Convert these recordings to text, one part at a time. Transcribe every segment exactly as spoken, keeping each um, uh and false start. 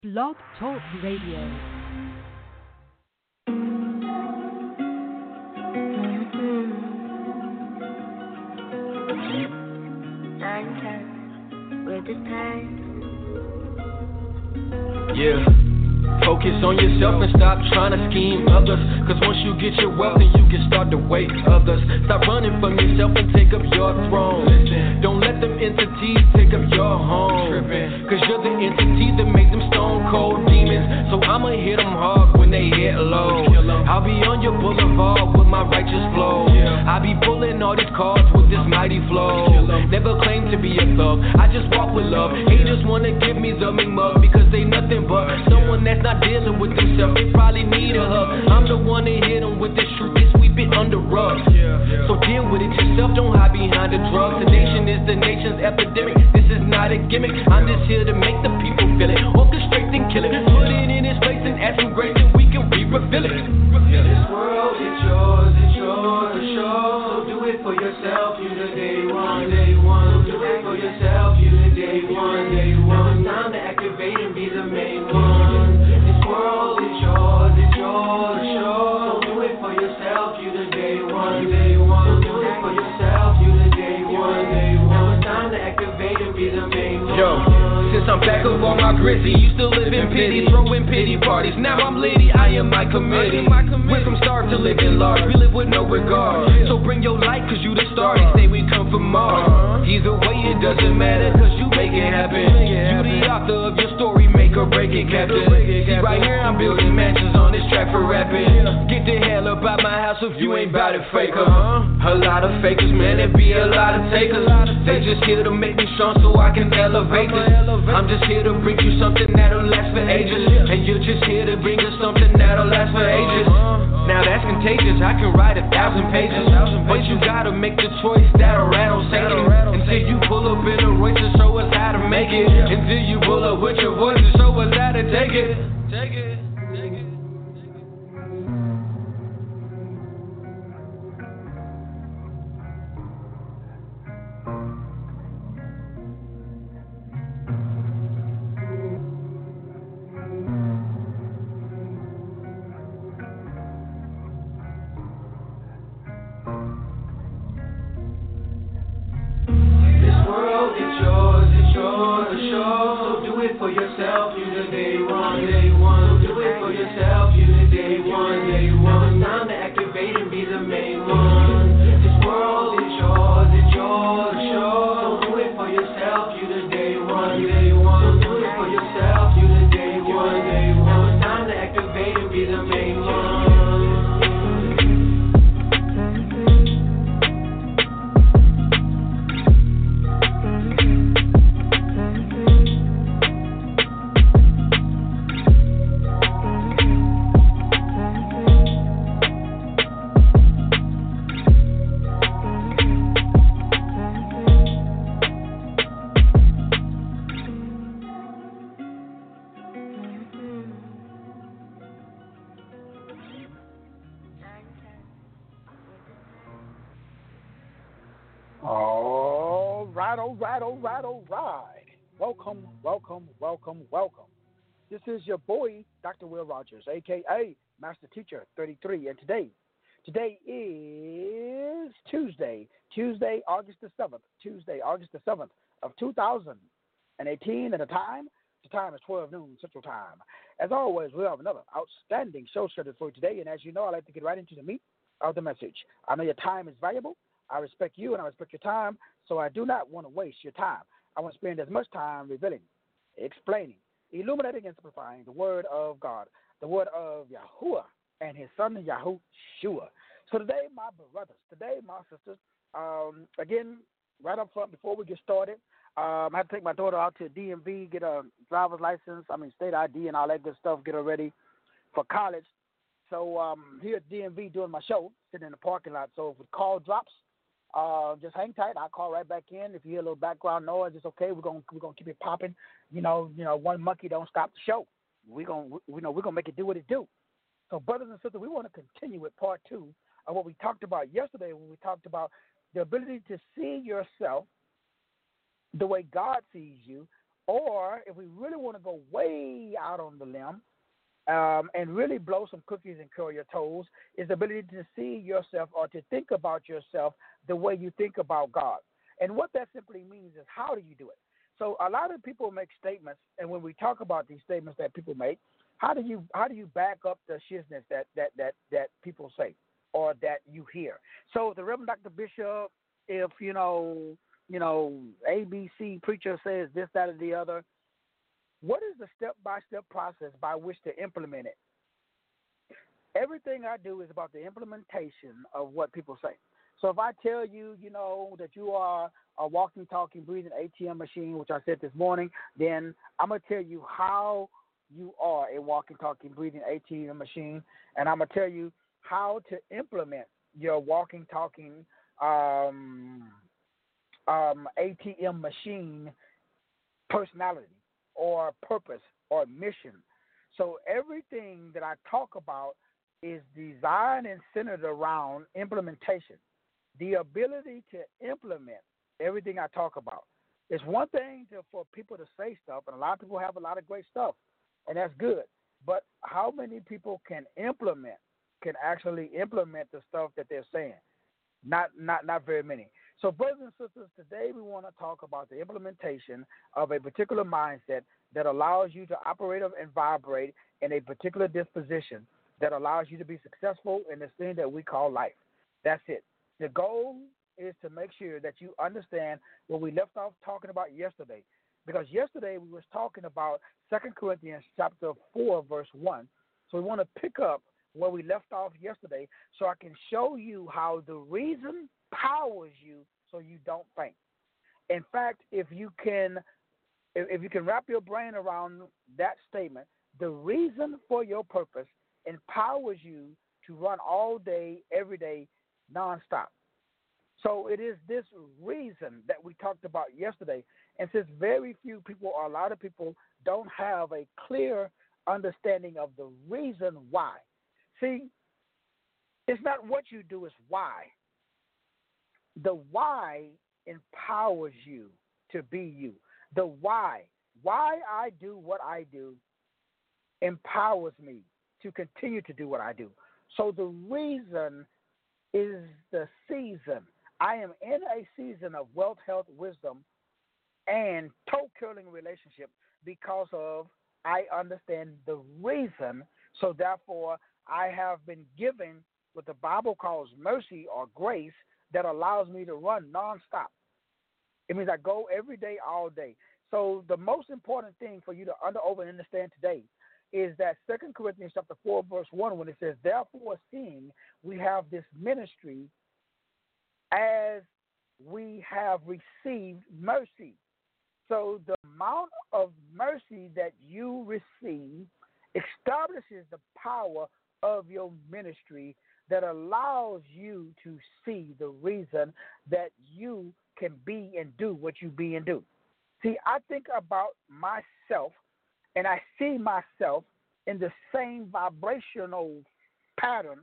Blog Talk Radio. Yeah. Focus on yourself and stop trying to scheme others. Cause once you get your wealth, then you can start to wait others. Stop running from yourself and take up your throne. Don't let them entities take up your home. Cause you're the entity that makes them stone cold demons. So I'ma hit them hard when they hit low. I'll be on your boulevard with my righteous flow. I be pulling all these cards with this mighty flow. Never claim to be a thug, I just walk with love. Haters wanna give me the mean mug because they nothing but someone that's not dealing with themselves. They probably need a hug. I'm the one that hit them with this truth, they sweep it under rugs. So deal with it yourself, don't hide behind the drugs. The nation is the nation's epidemic, this is not a gimmick. I'm just here to make the people feel it, orchestrate and kill it. Put it in its place and add some grace and we can re-refill it. This world is yours, it's yours to show. So do it for yourself, you the day one, day one. Do it for yourself, you the day one, day one. Time to activate and be the main one. This world is yours, it's yours to show. So do it for yourself, you the day one, day one. Do it for yourself, you the day one, day one. Now it's time to activate and be the main one. Yo. Since I'm back up on my gritty, used to live in pity, throwing pity parties. Now I'm litty, I am my committee. Went from starved to living large, we live with no regard. So bring your light, cause you the star, they say we come from Mars. Either way it doesn't matter, cause you make it happen. You the author of your story, make or break it, Captain. See right here I'm building mansions on this track for rapping. Get the hell up out my house if you ain't bout it, faker. A lot of fakers, man, there be a lot of takers. They just here to make me strong so I can elevate this. I'm just here to bring you something that'll last for ages. And you're just here to bring us something that'll last for ages. Now that's contagious, I can write a thousand pages. But you gotta make the choice that'll rattle Satan. Until you pull up in a Royce to show us how to make it. Until you pull up with your voice to show us how to take it. Take it. Welcome, welcome, welcome, welcome. This is your boy, Doctor Will Rogers, a k a. Master Teacher thirty-three. And today, today is Tuesday, Tuesday, August the seventh, Tuesday, August the seventh of two thousand eighteen. And the time, the time is twelve noon Central Time. As always, we have another outstanding show scheduled for you today. And as you know, I like to get right into the meat of the message. I know your time is valuable. I respect you and I respect your time, so I do not want to waste your time. I want to spend as much time revealing, explaining, illuminating, and simplifying the word of God, the word of Yahuwah and his son Yahushua. So today, my brothers, today, my sisters, um, again, right up front, before we get started, um, I had to take my daughter out to D M V, get a driver's license, I mean, state I D and all that good stuff, get her ready for college. So um, here at D M V doing my show, sitting in the parking lot. So if the call drops, Uh, just hang tight. I'll call right back in. If you hear a little background noise, it's okay. We're gonna we're gonna keep it popping. You know, you know, one monkey don't stop the show. We're gonna we know we're gonna make it do what it do. So, brothers and sisters, we want to continue with part two of what we talked about yesterday when we talked about the ability to see yourself the way God sees you Or if we really want to go way out on the limb um, and really blow some cookies and curl your toes, is the ability to see yourself or to think about yourself the way you think about God. And what that simply means is, how do you do it? So a lot of people make statements, and when we talk about these statements that people make, how do you how do you back up the shizness that that that that people say or that you hear? So the Reverend Doctor Bishop, if you know you know A B C preacher says this, that, or the other, what is the step by step process by which to implement it? Everything I do is about the implementation of what people say. So if I tell you, you know, that you are a walking, talking, breathing A T M machine, which I said this morning, then I'm going to tell you how you are a walking, talking, breathing A T M machine, and I'm going to tell you how to implement your walking, talking um, um, A T M machine personality or purpose or mission. So everything that I talk about is designed and centered around implementation. The ability to implement everything I talk about. It's one thing to, for people to say stuff, and a lot of people have a lot of great stuff, and that's good. But how many people can implement, can actually implement the stuff that they're saying? Not, not, not very many. So, brothers and sisters, today we want to talk about the implementation of a particular mindset that allows you to operate and vibrate in a particular disposition that allows you to be successful in this thing that we call life. That's it. The goal is to make sure that you understand what we left off talking about yesterday. Because yesterday we was talking about Second Corinthians chapter four, verse one. So we want to pick up where we left off yesterday so I can show you how the reason powers you so you don't faint. In fact, if you can if, if you can wrap your brain around that statement, the reason for your purpose empowers you to run all day, every day, nonstop. So it is this reason that we talked about yesterday. And since very few people or a lot of people don't have a clear understanding of the reason why. See, it's not what you do, it's why. The why empowers you to be you. The why, why I do what I do empowers me to continue to do what I do. So the reason is the season. I am in a season of wealth, health, wisdom, and toe-curling relationship because of I understand the reason. So therefore, I have been given what the Bible calls mercy or grace that allows me to run nonstop. It means I go every day, all day. So the most important thing for you to under over and understand today is that Second Corinthians chapter four, verse one, when it says, therefore, seeing we have this ministry as we have received mercy. So the amount of mercy that you receive establishes the power of your ministry that allows you to see the reason that you can be and do what you be and do. See, I think about myself, and I see myself in the same vibrational pattern,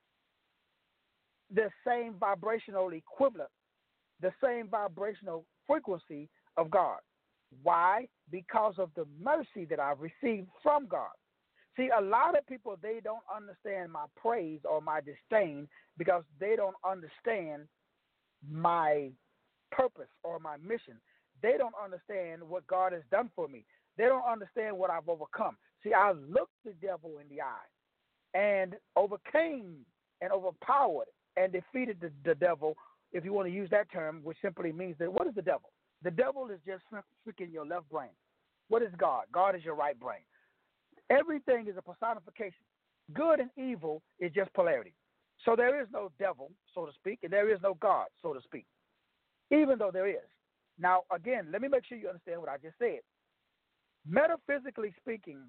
the same vibrational equivalent, the same vibrational frequency of God. Why? Because of the mercy that I've received from God. See, a lot of people, they don't understand my praise or my disdain because they don't understand my purpose or my mission. They don't understand what God has done for me. They don't understand what I've overcome. See, I looked the devil in the eye and overcame and overpowered and defeated the, the devil, if you want to use that term, which simply means that what is the devil? The devil is just freaking your left brain. What is God? God is your right brain. Everything is a personification. Good and evil is just polarity. So there is no devil, so to speak, and there is no God, so to speak, even though there is. Now, again, let me make sure you understand what I just said. Metaphysically speaking,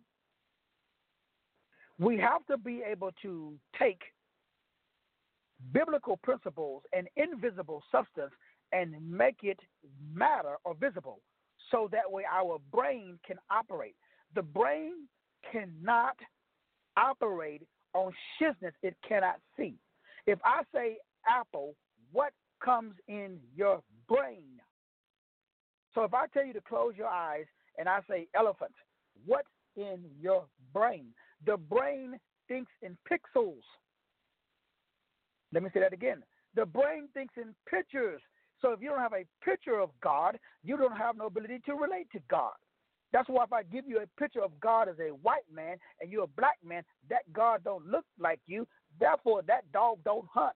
we have to be able to take biblical principles and invisible substance and make it matter or visible so that way our brain can operate. The brain cannot operate on shizness it cannot see. If I say apple, what comes in your brain? So if I tell you to close your eyes and I say elephant, what's in your brain? The brain thinks in pixels. Let me say that again. The brain thinks in pictures. So if you don't have a picture of God, you don't have no ability to relate to God. That's why if I give you a picture of God as a white man and you're a black man, that God don't look like you. Therefore, that dog don't hunt.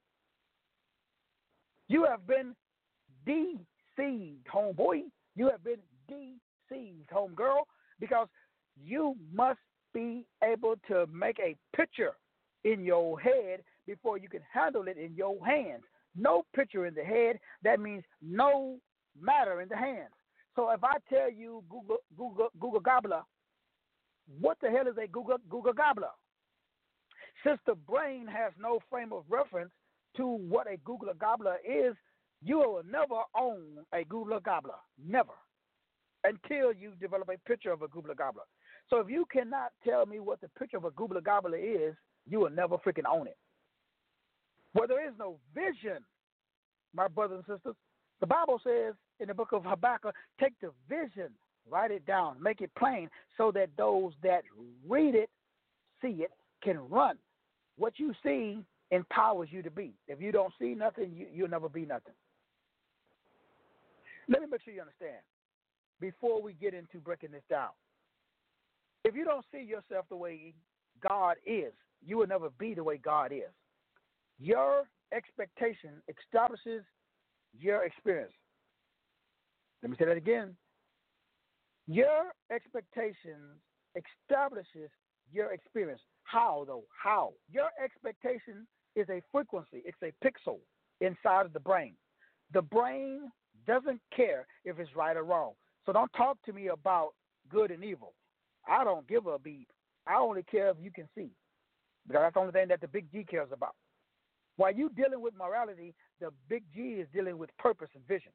You have been deceived, homeboy. You have been deceived, homegirl, because you must be able to make a picture in your head before you can handle it in your hands. No picture in the head, that means no matter in the hands. So if I tell you Google Google Google Gobbler, what the hell is a Google Google Gobbler? Since the brain has no frame of reference to what a Google Gobbler is, you will never own a Google Gobbler, never, until you develop a picture of a Google Gobbler. So if you cannot tell me what the picture of a Google Gobbler is, you will never freaking own it. Where there is no vision, my brothers and sisters, the Bible says in the book of Habakkuk, take the vision, write it down, make it plain, so that those that read it, see it, can run. What you see empowers you to be. If you don't see nothing, you, you'll never be nothing. Let me make sure you understand before we get into breaking this down. If you don't see yourself the way God is, you will never be the way God is. Your expectation establishes your experience. Let me say that again. Your expectations establishes your experience. How, though? How? Your expectation is a frequency. It's a pixel inside of the brain. The brain doesn't care if it's right or wrong. So don't talk to me about good and evil. I don't give a beep. I only care if you can see, because that's the only thing that the big G cares about. While you dealing with morality, the big G is dealing with purpose and vision.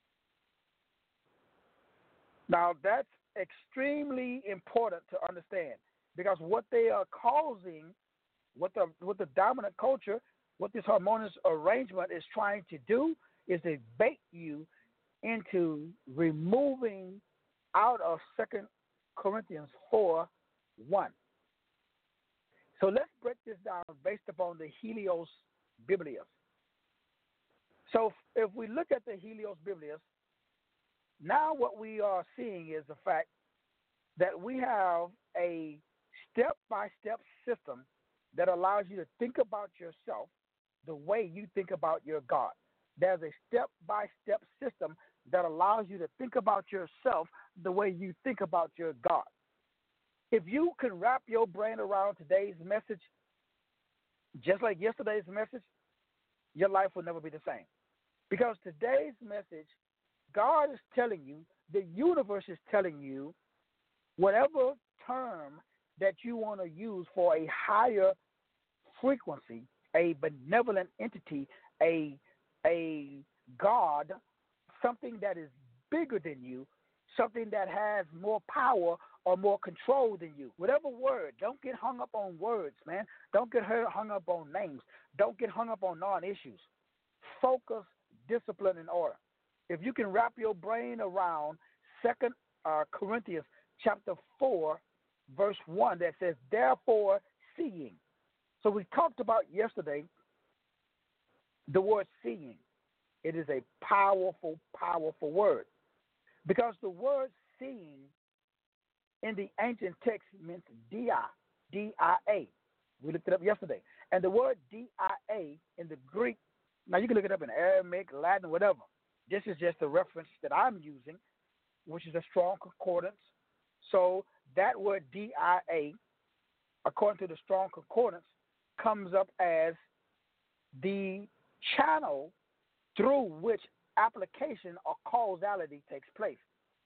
Now, that's extremely important to understand, because what they are causing, what the what the dominant culture, what this harmonious arrangement is trying to do is to bait you into removing out of Second Corinthians four one. So let's break this down based upon the Helios Biblios. So if we look at the Helios Biblios, now what we are seeing is the fact that we have a step-by-step system that allows you to think about yourself the way you think about your God. There's a step-by-step system that allows you to think about yourself the way you think about your God. If you can wrap your brain around today's message, just like yesterday's message, your life will never be the same. Because today's message, God is telling you, the universe is telling you, whatever term that you want to use for a higher frequency, a benevolent entity, a, a God, something that is bigger than you, something that has more power or more control than you. Whatever word, don't get hung up on words, man. Don't get hung up on names. Don't get hung up on non-issues. Focus, discipline, and order. If you can wrap your brain around Second uh, Corinthians chapter four, verse one, that says, therefore, seeing. So we talked about yesterday the word seeing. It is a powerful, powerful word. Because the word seeing in the ancient text meant dia, D I A. We looked it up yesterday. And the word D I A in the Greek, now you can look it up in Aramaic, Latin, whatever. This is just a reference that I'm using, which is a strong concordance. So that word D I A, according to the strong concordance, comes up as the channel through which application or causality takes place.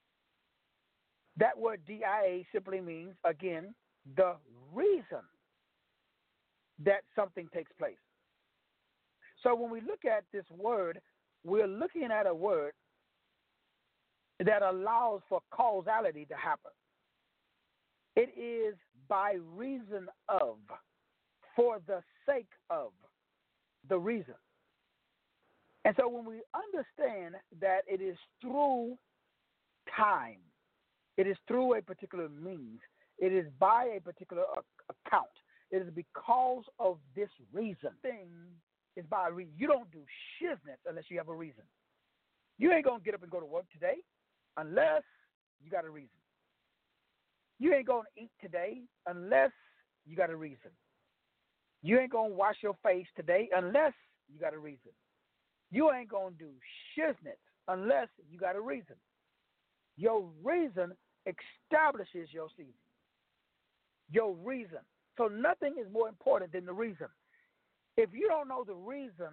That word D I A simply means, again, the reason that something takes place. So when we look at this word, we're looking at a word that allows for causality to happen. It is by reason of, for the sake of the reason. And so when we understand that it is through time, It is through a particular means. It is by a particular account. It is because of this reason. Thing is by a reason. You don't do shiznit unless you have a reason. You ain't going to get up and go to work today unless you got a reason. You ain't going to eat today unless you got a reason. You ain't going to wash your face today unless you got a reason. You ain't going to do shiznit unless you got a reason. Your reason establishes your season. Your reason. So nothing is more important than the reason. If you don't know the reason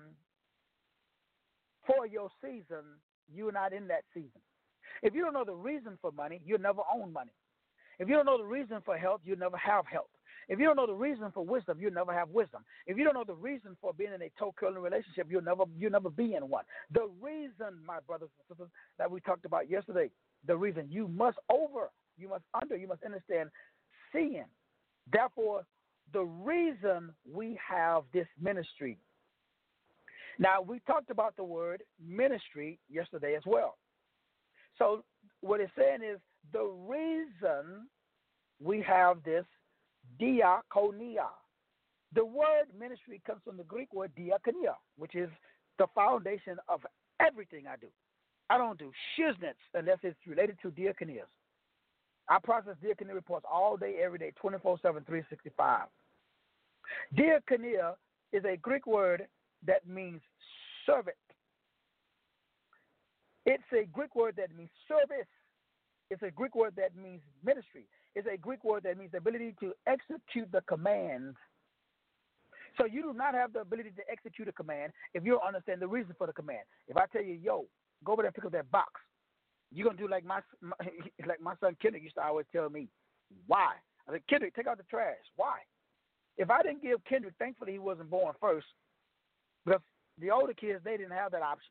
for your season, you're not in that season. If you don't know the reason for money, you'll never own money. If you don't know the reason for health, you'll never have health. If you don't know the reason for wisdom, you'll never have wisdom. If you don't know the reason for being in a toe-curling relationship, you'll never you'll never be in one. The reason, my brothers and sisters, that we talked about yesterday, the reason you must over, you must under, you must understand seeing. Therefore, the reason we have this ministry. Now, we talked about the word ministry yesterday as well. So what it's saying is the reason we have this diakonia. The word ministry comes from the Greek word diakonia, which is the foundation of everything I do. I don't do shiznits unless it's related to diakonias. I process diaconia reports all day, every day, twenty-four seven, three sixty-five. Diakonia is a Greek word that means servant. It's a Greek word that means service. It's a Greek word that means ministry. It's a Greek word that means the ability to execute the commands. So you do not have the ability to execute a command if you don't understand the reason for the command. If I tell you, yo, go over there and pick up that box, you're going to do like my, my like my son Kendrick used to always tell me, why? I said, Kendrick, take out the trash. Why? If I didn't give Kendrick, thankfully he wasn't born first, because the older kids, they didn't have that option.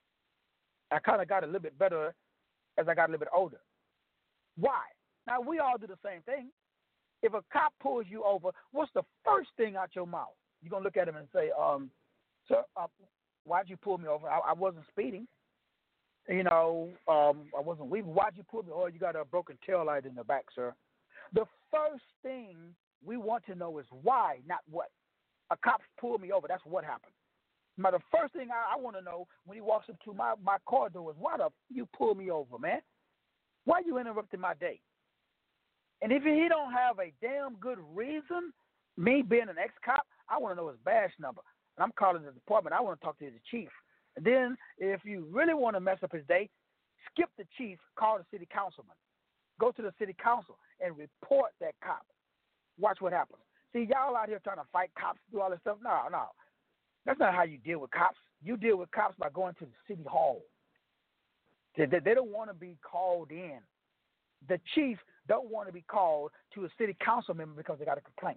I kind of got a little bit better as I got a little bit older. Why? Now, we all do the same thing. If a cop pulls you over, what's the first thing out your mouth? You're going to look at him and say, um, sir, uh, why'd you pull me over? I, I wasn't speeding. You know, um, I wasn't weaving. Why'd you pull me? Oh, you got a broken tail light in the back, sir. The first thing we want to know is why, not what. A cop pulled me over. That's what happened. Now, the first thing I, I want to know when he walks up to my, my car door is, why the f- you pull me over, man? Why you interrupting my day? And if he don't have a damn good reason, me being an ex-cop, I want to know his badge number. And I'm calling the department. I want to talk to the chief. And then if you really want to mess up his day, skip the chief, call the city councilman. Go to the city council and report that cop. Watch what happens. See, y'all out here trying to fight cops, do all this stuff. No, no. That's not how you deal with cops. You deal with cops by going to the city hall. They, they, they don't want to be called in. The chief don't want to be called to a city council member because they got a complaint.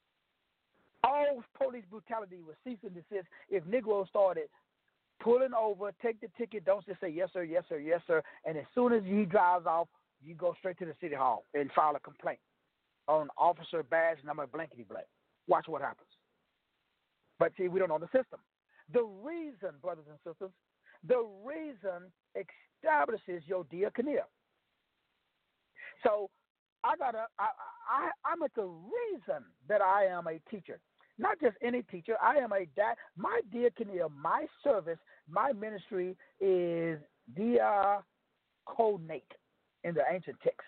All police brutality was cease and desist if Negroes started pulling over, take the ticket, don't just say yes, sir, yes, sir, yes, sir, and as soon as he drives off, you go straight to the city hall and file a complaint on officer badge number blankety blank. Watch what happens. But see, we don't know the system. The reason, brothers and sisters, the reason establishes your diakonia. So I gotta, I, I, I'm at the reason that I am a teacher. Not just any teacher. I am a dad. My diakonia, my service, my ministry is diaconate in the ancient text.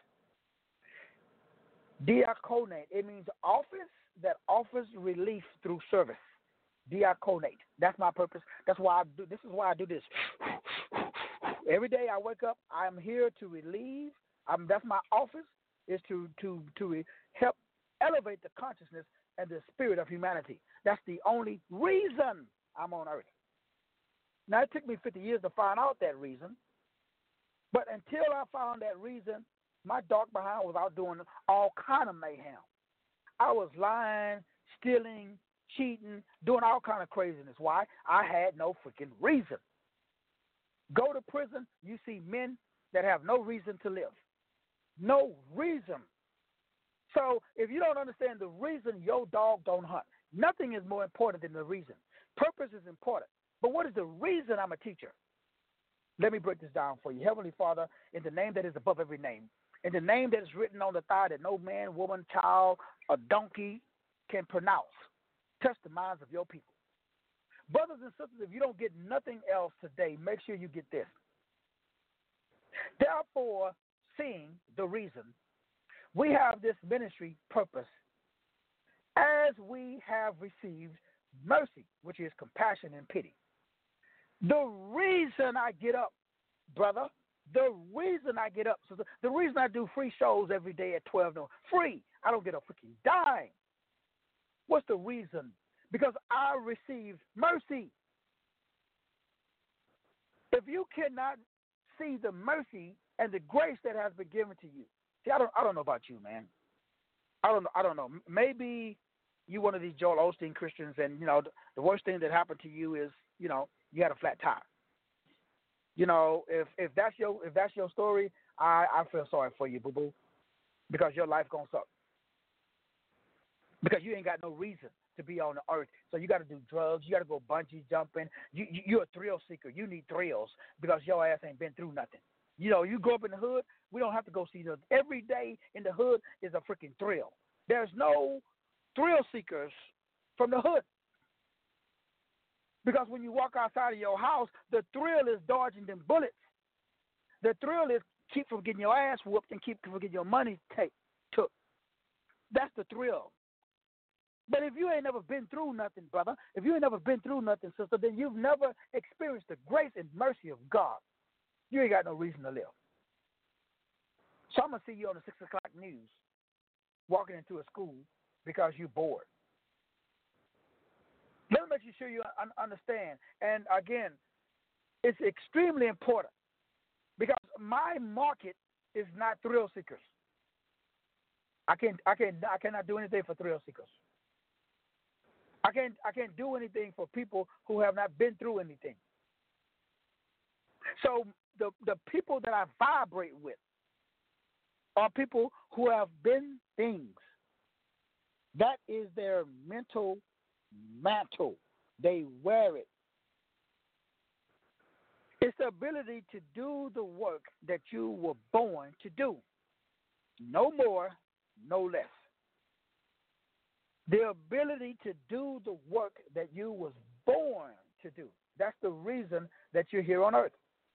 Diaconate, it means office that offers relief through service. Diaconate. That's my purpose. That's why I do. This is why I do this. Every day I wake up, I'm here to relieve. I'm, that's my office, is to to to help elevate the consciousness and the spirit of humanity. That's the only reason I'm on earth. Now, it took me fifty years to find out that reason, but until I found that reason, my dark behind was out doing all kind of mayhem. I was lying, stealing, cheating, doing all kind of craziness. Why? I had no freaking reason. Go to prison, you see men that have no reason to live. No reason. So if you don't understand the reason, your dog don't hunt. Nothing is more important than the reason. Purpose is important. But what is the reason I'm a teacher? Let me break this down for you. Heavenly Father, in the name that is above every name, and the name that is written on the thigh that no man, woman, child, or donkey can pronounce. Touch the minds of your people. Brothers and sisters, if you don't get nothing else today, make sure you get this. Therefore, seeing the reason, we have this ministry purpose as we have received mercy, which is compassion and pity. The reason I get up, brother, the reason I get up, so the, the reason I do free shows every day at twelve noon, free, I don't get a freaking dime. What's the reason? Because I received mercy. If you cannot see the mercy and the grace that has been given to you, see, I don't, I don't know about you, man. I don't know. I don't know. Maybe you one of these Joel Osteen Christians, and you know the, the worst thing that happened to you is, you know, you had a flat tire. You know, if if that's your if that's your story, I, I feel sorry for you, boo boo, because your life gonna suck. Because you ain't got no reason to be on the earth, so you got to do drugs. You got to go bungee jumping. You, you you're a thrill seeker. You need thrills because your ass ain't been through nothing. You know, you grow up in the hood. We don't have to go see the every day in the hood is a freaking thrill. There's no thrill seekers from the hood. Because when you walk outside of your house, the thrill is dodging them bullets. The thrill is keep from getting your ass whooped and keep from getting your money take, took. That's the thrill. But if you ain't never been through nothing, brother, if you ain't never been through nothing, sister, then you've never experienced the grace and mercy of God. You ain't got no reason to live. So I'm going to see you on the six o'clock news walking into a school because you're bored. Let me make sure you un- understand. And again, it's extremely important because my market is not thrill seekers. I can't, I can't, I cannot do anything for thrill seekers. I can't, I can't do anything for people who have not been through anything. So the the people that I vibrate with are people who have been things. That is their mental mantle. They wear it. It's the ability to do the work that you were born to do. No more, no less. The ability to do the work that you was born to do. That's the reason that you're here on earth.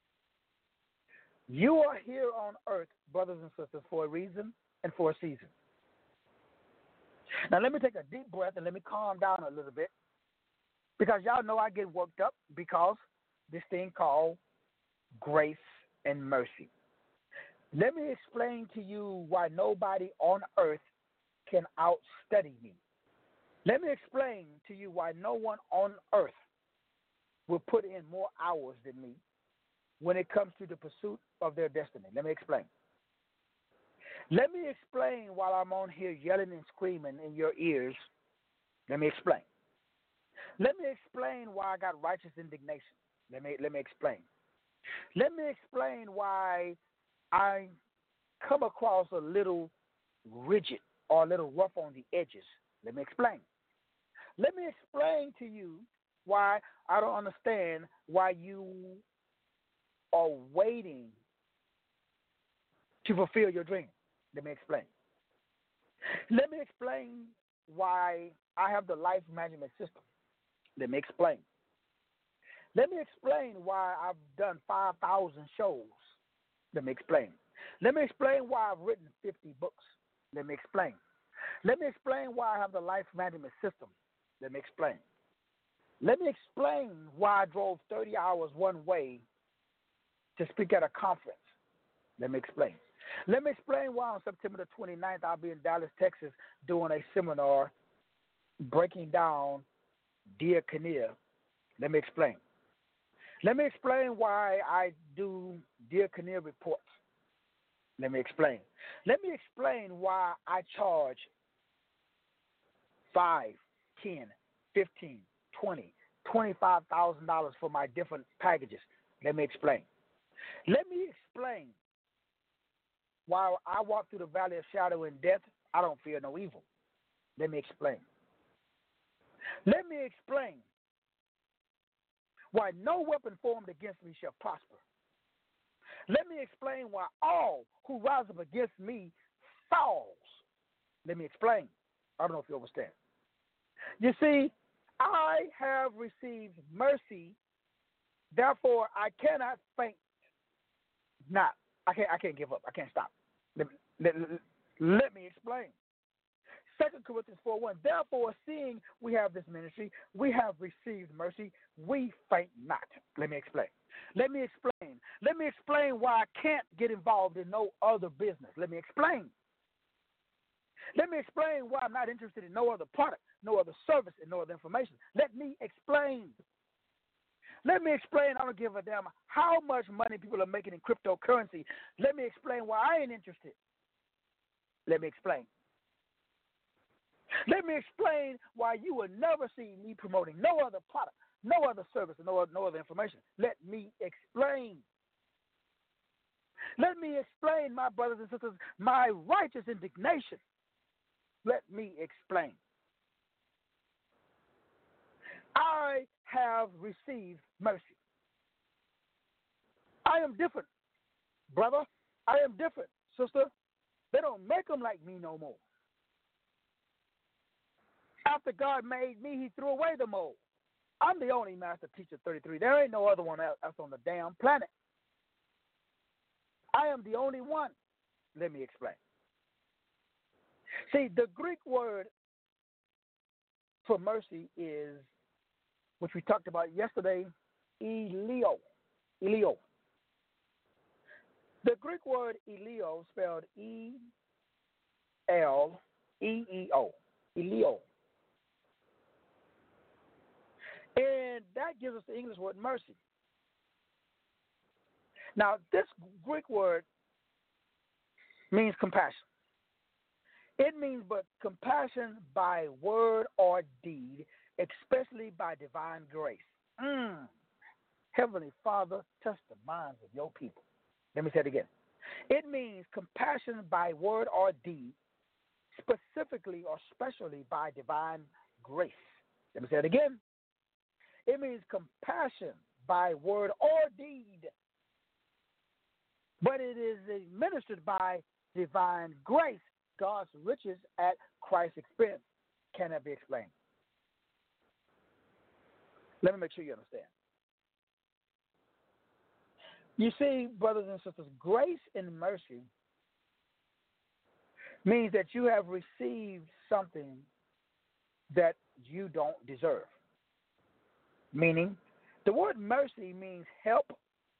You are here on earth, brothers and sisters, for a reason and for a season. Now, let me take a deep breath and let me calm down a little bit because y'all know I get worked up because this thing called grace and mercy. Let me explain to you why nobody on earth can outstudy me. Let me explain to you why no one on earth will put in more hours than me when it comes to the pursuit of their destiny. Let me explain. Let me explain while I'm on here yelling and screaming in your ears. Let me explain. Let me explain why I got righteous indignation. Let me let me explain. Let me explain why I come across a little rigid or a little rough on the edges. Let me explain. Let me explain to you why I don't understand why you are waiting to fulfill your dream. Let me explain. Let me explain why I have the life management system. Let me explain. Let me explain why I've done five thousand shows. Let me explain. Let me explain why I've written fifty books. Let me explain. Let me explain why I have the life management system. Let me explain. Let me explain why I drove thirty hours one way to speak at a conference. Let me explain. Let me explain why on September the twenty-ninth I'll be in Dallas, Texas doing a seminar breaking down Dear Kinnear. Let me explain. Let me explain why I do Dear Kinnear reports. Let me explain. Let me explain why I charge five, ten, fifteen, twenty, twenty-five thousand dollars for my different packages. Let me explain. Let me explain why I walk through the valley of shadow and death, I don't fear no evil. Let me explain. Let me explain why no weapon formed against me shall prosper. Let me explain why all who rise up against me falls. Let me explain. I don't know if you understand. You see, I have received mercy, therefore I cannot faint. Not. I can't. I can't give up. I can't stop. Let, let, let me explain. Second Corinthians four one. Therefore, seeing we have this ministry, we have received mercy, we faint not. Let me explain. Let me explain. Let me explain why I can't get involved in no other business. Let me explain. Let me explain why I'm not interested in no other product, no other service, and no other information. Let me explain. Let me explain. I don't give a damn how much money people are making in cryptocurrency. Let me explain why I ain't interested. Let me explain. Let me explain why you will never see me promoting no other product, no other service, and no, no other information. Let me explain. Let me explain, my brothers and sisters, my righteous indignation. Let me explain. I have received mercy. I am different, brother. I am different, sister. They don't make them like me no more. After God made me, he threw away the mold. I'm the only master teacher thirty-three. There ain't no other one else on the damn planet. I am the only one. Let me explain. See, the Greek word for mercy is, which we talked about yesterday, eleo. Eleo. The Greek word eleo, spelled E L E E O. Eleo. And that gives us the English word mercy. Now, this Greek word means compassion. It means but compassion by word or deed, especially by divine grace. Mm. Heavenly Father, touch the minds of your people. Let me say it again. It means compassion by word or deed, specifically or specially by divine grace. Let me say it again. It means compassion by word or deed, but it is administered by divine grace, God's riches at Christ's expense. Can that be explained? Let me make sure you understand. You see, brothers and sisters, grace and mercy means that you have received something that you don't deserve. Meaning, the word mercy means help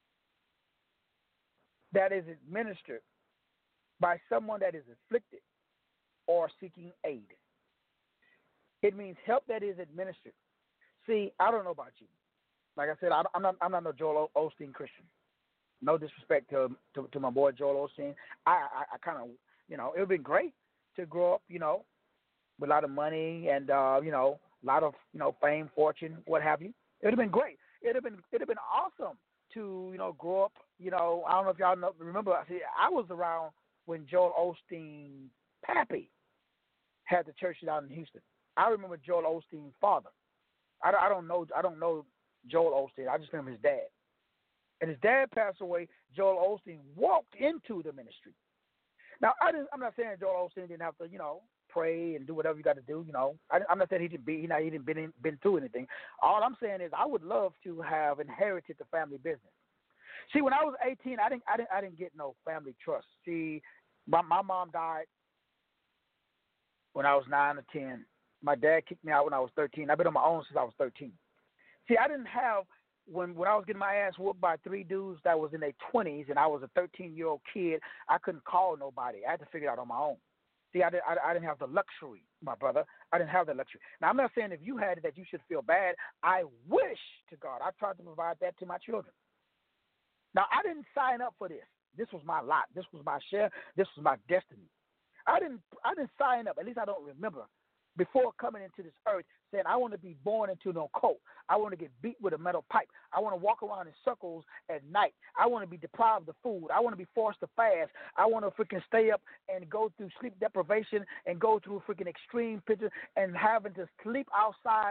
that is administered by someone that is afflicted or seeking aid. It means help that is administered. See, I don't know about you. Like I said, I, I'm not. I'm not no Joel Osteen Christian. No disrespect to to, to my boy Joel Osteen. I I, I kind of you know it would be great to grow up you know with a lot of money and uh, you know a lot of you know fame, fortune, what have you. It would have been great. It would have been it would have been awesome to you know grow up. You know I don't know if y'all know, remember. See, I was around when Joel Osteen's pappy had the church down in Houston. I remember Joel Osteen's father. I, I don't know. I don't know Joel Osteen. I just remember his dad. And his dad passed away. Joel Osteen walked into the ministry. Now, I didn't, I'm not saying Joel Osteen didn't have to, you know, pray and do whatever you got to do. You know, I, I'm not saying he didn't be, he, not, he didn't been been through anything. All I'm saying is I would love to have inherited the family business. See, when I was eighteen, I didn't, I didn't, I didn't get no family trust. See, my my mom died when I was nine or ten. My dad kicked me out when I was thirteen. I've been on my own since I was thirteen. See, I didn't have, when, when I was getting my ass whooped by three dudes that was in their twenties and I was a thirteen-year-old kid, I couldn't call nobody. I had to figure it out on my own. See, I, did, I, I didn't have the luxury, my brother. I didn't have the luxury. Now, I'm not saying if you had it that you should feel bad. I wish to God I tried to provide that to my children. Now, I didn't sign up for this. This was my lot. This was my share. This was my destiny. I didn't I didn't sign up. At least I don't remember. Before coming into this earth, saying, I want to be born into no coat. I want to get beat with a metal pipe. I want to walk around in circles at night. I want to be deprived of food. I want to be forced to fast. I want to freaking stay up and go through sleep deprivation and go through freaking extreme pictures and having to sleep outside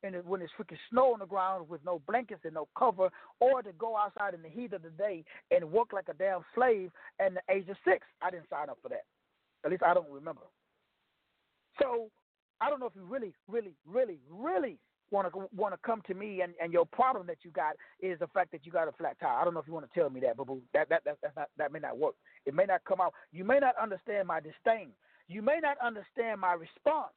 and when it's freaking snow on the ground with no blankets and no cover, or to go outside in the heat of the day and work like a damn slave at the age of six. I didn't sign up for that. At least I don't remember. So I don't know if you really, really, really, really want to want to come to me, and, and your problem that you got is the fact that you got a flat tire. I don't know if you want to tell me that, boo boo. That that that that's not, that may not work. It may not come out. You may not understand my disdain. You may not understand my response.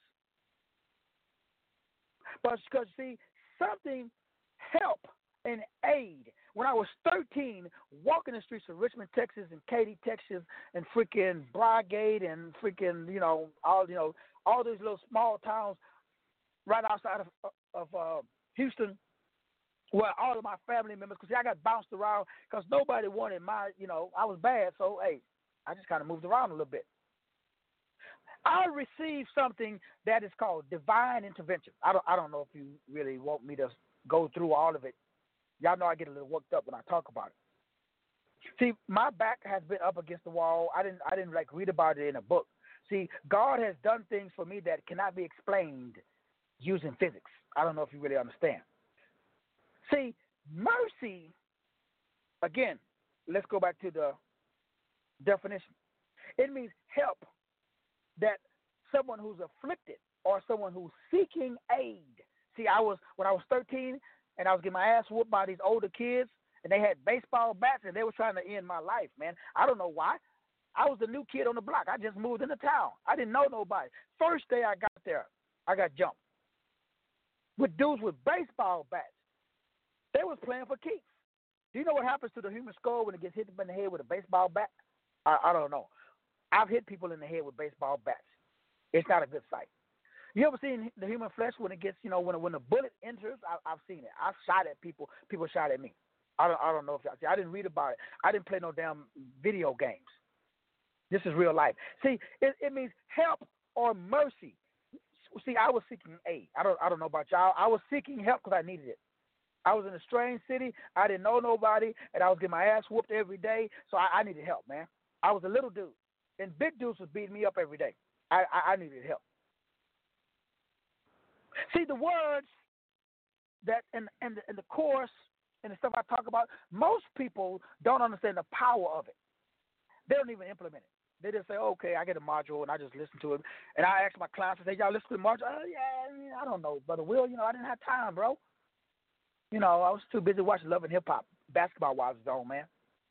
But because see, something help and aid. When I was thirteen, walking the streets of Richmond, Texas, and Katy, Texas, and freaking Brigade, and freaking you know all you know all these little small towns right outside of of uh, Houston, where all of my family members, because I got bounced around because nobody wanted my, you know, I was bad, so hey, I just kind of moved around a little bit. I received something that is called divine intervention. I don't, I don't know if you really want me to go through all of it. Y'all know I get a little worked up when I talk about it. See, my back has been up against the wall. I didn't, I didn't like read about it in a book. See, God has done things for me that cannot be explained using physics. I don't know if you really understand. See, mercy, again, let's go back to the definition. It means help that someone who's afflicted or someone who's seeking aid. See, I was, when I was thirteen and I was getting my ass whooped by these older kids, and they had baseball bats and they were trying to end my life, man. I don't know why. I was the new kid on the block. I just moved into town. I didn't know nobody. First day I got there, I got jumped with dudes with baseball bats. They was playing for keeps. Do you know what happens to the human skull when it gets hit in the head with a baseball bat? I, I don't know. I've hit people in the head with baseball bats. It's not a good sight. You ever seen the human flesh when it gets, you know, when when a bullet enters? I, I've seen it. I've shot at people. People shot at me. I don't I don't know if y'all see. I didn't read about it. I didn't play no damn video games. This is real life. See, it, it means help or mercy. See, I was seeking aid. I don't I don't know about y'all. I was seeking help because I needed it. I was in a strange city. I didn't know nobody, and I was getting my ass whooped every day. So I, I needed help, man. I was a little dude, and big dudes was beating me up every day. I, I, I needed help. See, the words that in, in, the, in the course and the stuff I talk about, most people don't understand the power of it. They don't even implement it. They just say, okay, I get a module, and I just listen to it. And I ask my clients, I say, y'all listen to the module? Oh, yeah, I don't know, Brother Will. You know, I didn't have time, bro. You know, I was too busy watching Love and Hip Hop, basketball-wise, on, man.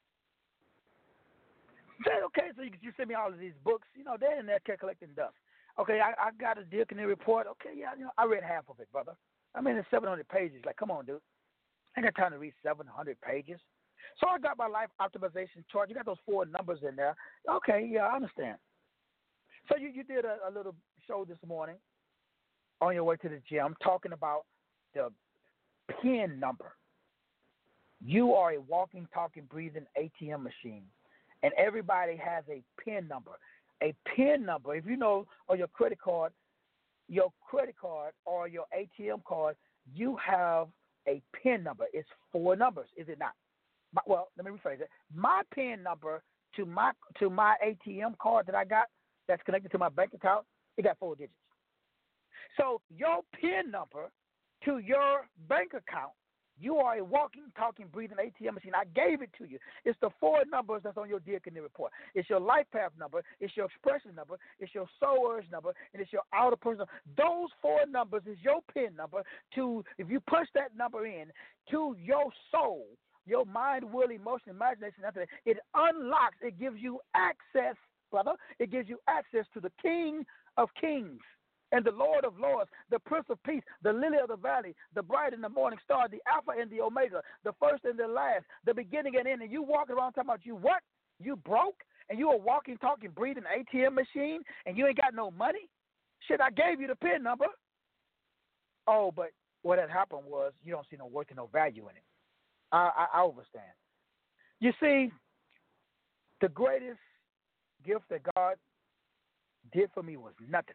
Said, okay, so you, you send me all of these books. You know, they're in there collecting dust. Okay, I, I got a Dear Canary report. Okay, yeah, you know, I read half of it, brother. I mean, it's seven hundred pages. Like, come on, dude. I ain't got time to read seven hundred pages. So I got my life optimization chart. You got those four numbers in there. Okay, yeah, I understand. So you, you did a, a little show this morning on your way to the gym talking about the PIN number. You are a walking, talking, breathing A T M machine, and everybody has a PIN number. A PIN number, if you know, on your credit card, your credit card or your A T M card, you have a PIN number. It's four numbers, is it not? My, well, let me rephrase it. My PIN number to my to my A T M card that I got that's connected to my bank account, it got four digits. So your PIN number to your bank account, you are a walking, talking, breathing A T M machine. I gave it to you. It's the four numbers that's on your Dear Canary report. It's your life path number. It's your expression number. It's your soul urge number. And it's your outer person. Those four numbers is your PIN number to, if you push that number in, to your soul, your mind, will, emotion, imagination, after that, it unlocks, it gives you access, brother. It gives you access to the King of Kings and the Lord of Lords, the Prince of Peace, the Lily of the Valley, the bright and the morning star, the Alpha and the Omega, the first and the last, the beginning and end. And you walking around talking about you what? You broke? And you a walking, talking, breathing A T M machine and you ain't got no money? Shit, I gave you the PIN number. Oh, but what had happened was you don't see no worth and no value in it. I, I, I understand. You see, the greatest gift that God did for me was nothing.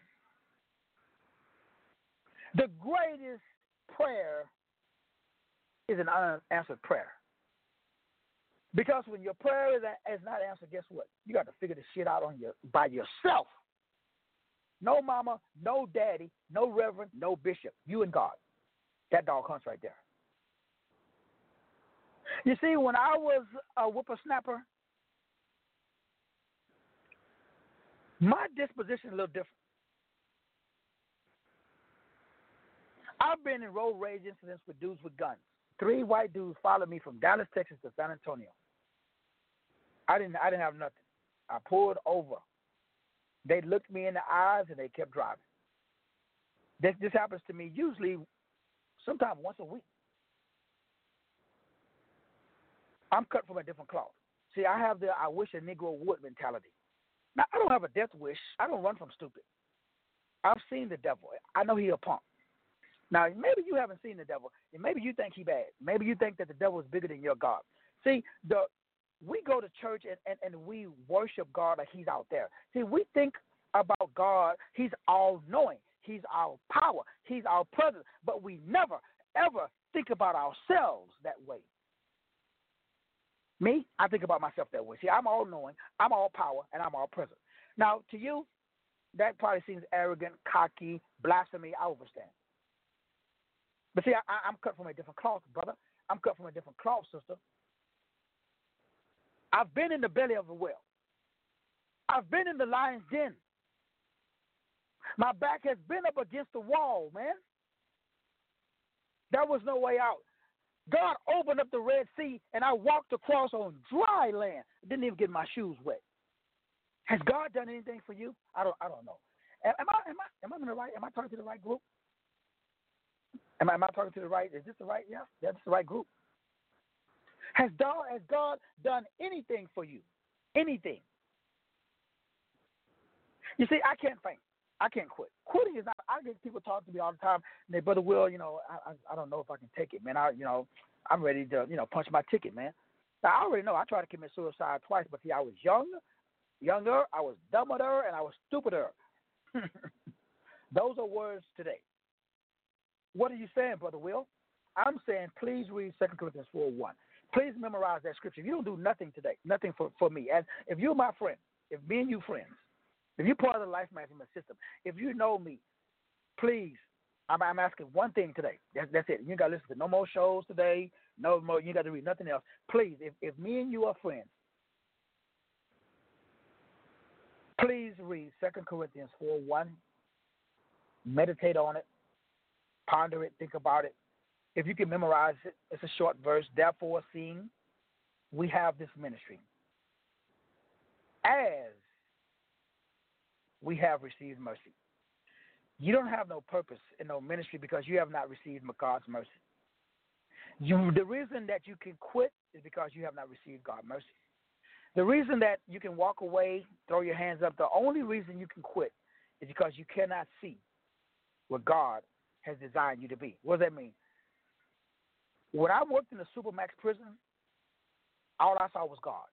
The greatest prayer is an unanswered prayer. Because when your prayer is, is not answered, guess what? You got to figure this shit out on your by yourself. No mama, no daddy, no reverend, no bishop. You and God. That dog hunts right there. You see, when I was a whippersnapper, my disposition is a little different. I've been in road rage incidents with dudes with guns. Three white dudes followed me from Dallas, Texas to San Antonio. I didn't I didn't have nothing. I pulled over. They looked me in the eyes and they kept driving. This this happens to me usually sometime once a week. I'm cut from a different cloth. See, I have the I wish a Negro would mentality. Now, I don't have a death wish. I don't run from stupid. I've seen the devil. I know he a punk. Now, maybe you haven't seen the devil, and maybe you think he bad. Maybe you think that the devil is bigger than your God. See, the we go to church and, and, and we worship God like he's out there. See, we think about God, he's all-knowing. He's our power. He's our presence. But we never, ever think about ourselves that way. Me, I think about myself that way. See, I'm all-knowing, I'm all-power, and I'm all-present. Now, to you, that probably seems arrogant, cocky, blasphemy. I understand. But see, I, I'm cut from a different cloth, brother. I'm cut from a different cloth, sister. I've been in the belly of the whale. I've been in the lion's den. My back has been up against the wall, man. There was no way out. God opened up the Red Sea, and I walked across on dry land. Didn't even get my shoes wet. Has God done anything for you? I don't. I don't know. Am, am I? Am I? Am I in the right? Am I talking to the right group? Am I, am I talking to the right? Is this the right? Yeah, that's the right group. Has God, has God done anything for you? Anything? You see, I can't faint. I can't quit. Quitting is not. I get people talk to me all the time. And they, Brother Will, you know, I, I I don't know if I can take it, man. I you know, I'm ready to you know punch my ticket, man. Now, I already know. I tried to commit suicide twice, but see, I was young, younger, I was dumber, and I was stupider. Those are words today. What are you saying, Brother Will? I'm saying please read Second Corinthians four one. Please memorize that scripture. If you don't do nothing today, nothing for, for me. As if you're my friend, if me and you friends, if you're part of the life management system, if you know me, please, I'm, I'm asking one thing today. That's, that's it. You got to listen to no more shows today. No more. You got to read nothing else. Please, if, if me and you are friends, please read Second Corinthians four one. Meditate on it. Ponder it. Think about it. If you can memorize it, it's a short verse. Therefore, seeing we have this ministry, as we have received mercy. You don't have no purpose in no ministry because you have not received God's mercy. You, the reason that you can quit is because you have not received God's mercy. The reason that you can walk away, throw your hands up, the only reason you can quit is because you cannot see what God has designed you to be. What does that mean? When I worked in the Supermax prison, all I saw was God.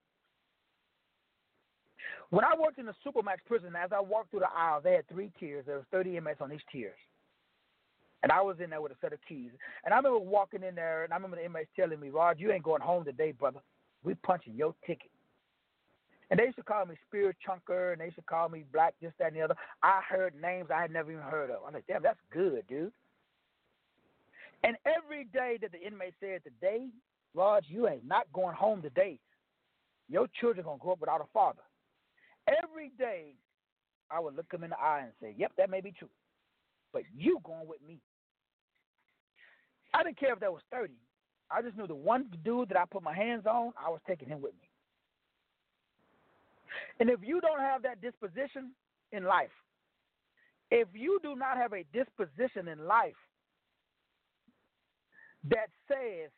When I worked in the Supermax prison, as I walked through the aisle, they had three tiers. There was thirty inmates on each tier. And I was in there with a set of keys. And I remember walking in there, and I remember the inmates telling me, Rod, you ain't going home today, brother. We punching your ticket. And they used to call me Spirit Chunker, and they used to call me Black, this, that, and the other. I heard names I had never even heard of. I'm like, damn, that's good, dude. And every day that the inmate said, today, Rod, you ain't not going home today. Your children going to grow up without a father. Every day, I would look them in the eye and say, yep, that may be true. But you going with me. I didn't care if that was thirty. I just knew the one dude that I put my hands on, I was taking him with me. And if you don't have that disposition in life, if you do not have a disposition in life that says,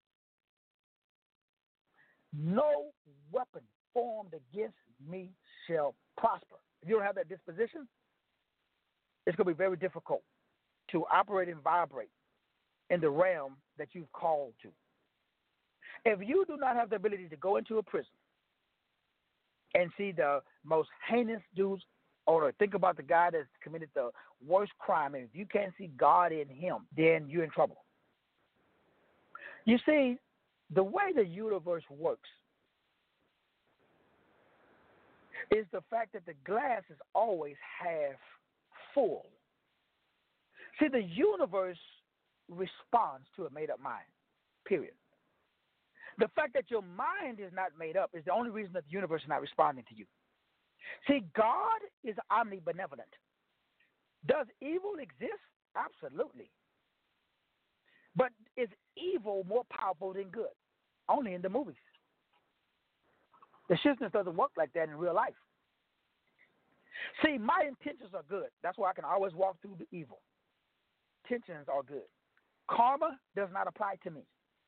no weapon formed against me shall prosper. If you don't have that disposition, it's going to be very difficult to operate and vibrate in the realm that you've called to. If you do not have the ability to go into a prison and see the most heinous dudes, or think about the guy that's committed the worst crime, and if you can't see God in him, then you're in trouble. You see, the way the universe works is the fact that the glass is always half full. See, the universe responds to a made-up mind, period. The fact that your mind is not made up is the only reason that the universe is not responding to you. See, God is omnibenevolent. Does evil exist? Absolutely. But is evil more powerful than good? Only in the movies. The shitness doesn't work like that in real life. See, my intentions are good. That's why I can always walk through the evil. Intentions are good. Karma does not apply to me.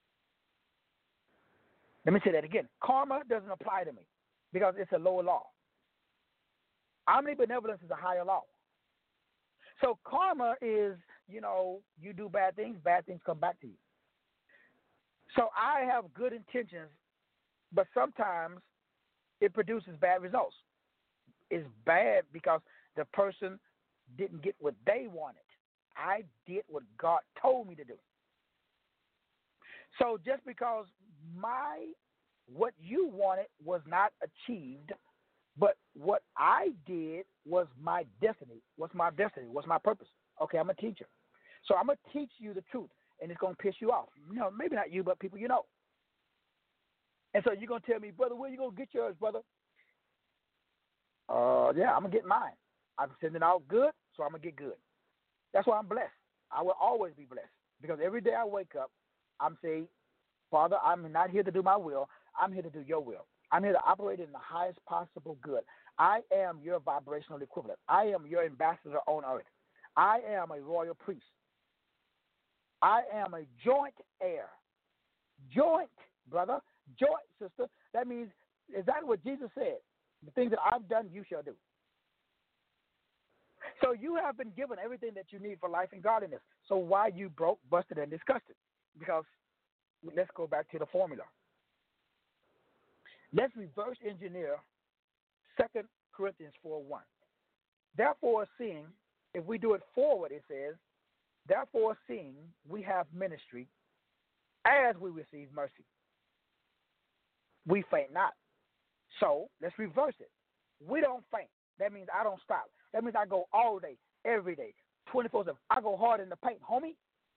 Let me say that again. Karma doesn't apply to me because it's a lower law. Omnibenevolence is a higher law. So karma is, you know, you do bad things, bad things come back to you. So I have good intentions, but sometimes it produces bad results. It's bad because the person didn't get what they wanted. I did what God told me to do. So just because my what you wanted was not achieved, but what I did was my destiny. What's my destiny? What's my purpose? Okay, I'm a teacher. So I'm going to teach you the truth, and it's going to piss you off. You know, maybe not you, but people you know. And so you're going to tell me, brother, where you going to get yours, brother? Uh, yeah, I'm going to get mine. I'm sending out good, so I'm going to get good. That's why I'm blessed. I will always be blessed because every day I wake up, I'm saying, Father, I'm not here to do my will. I'm here to do your will. I'm here to operate in the highest possible good. I am your vibrational equivalent. I am your ambassador on earth. I am a royal priest. I am a joint heir. Joint, brother. Joint, sister. That means exactly what Jesus said. The things that I've done, you shall do. So you have been given everything that you need for life and godliness. So why you broke, busted, and disgusted? Because let's go back to the formula. Let's reverse engineer Second Corinthians four one. Therefore, seeing, if we do it forward, it says, therefore, seeing we have ministry as we receive mercy, we faint not. So let's reverse it. We don't faint. That means I don't stop. That means I go all day, every day, twenty-four seven. I go hard in the paint, homie.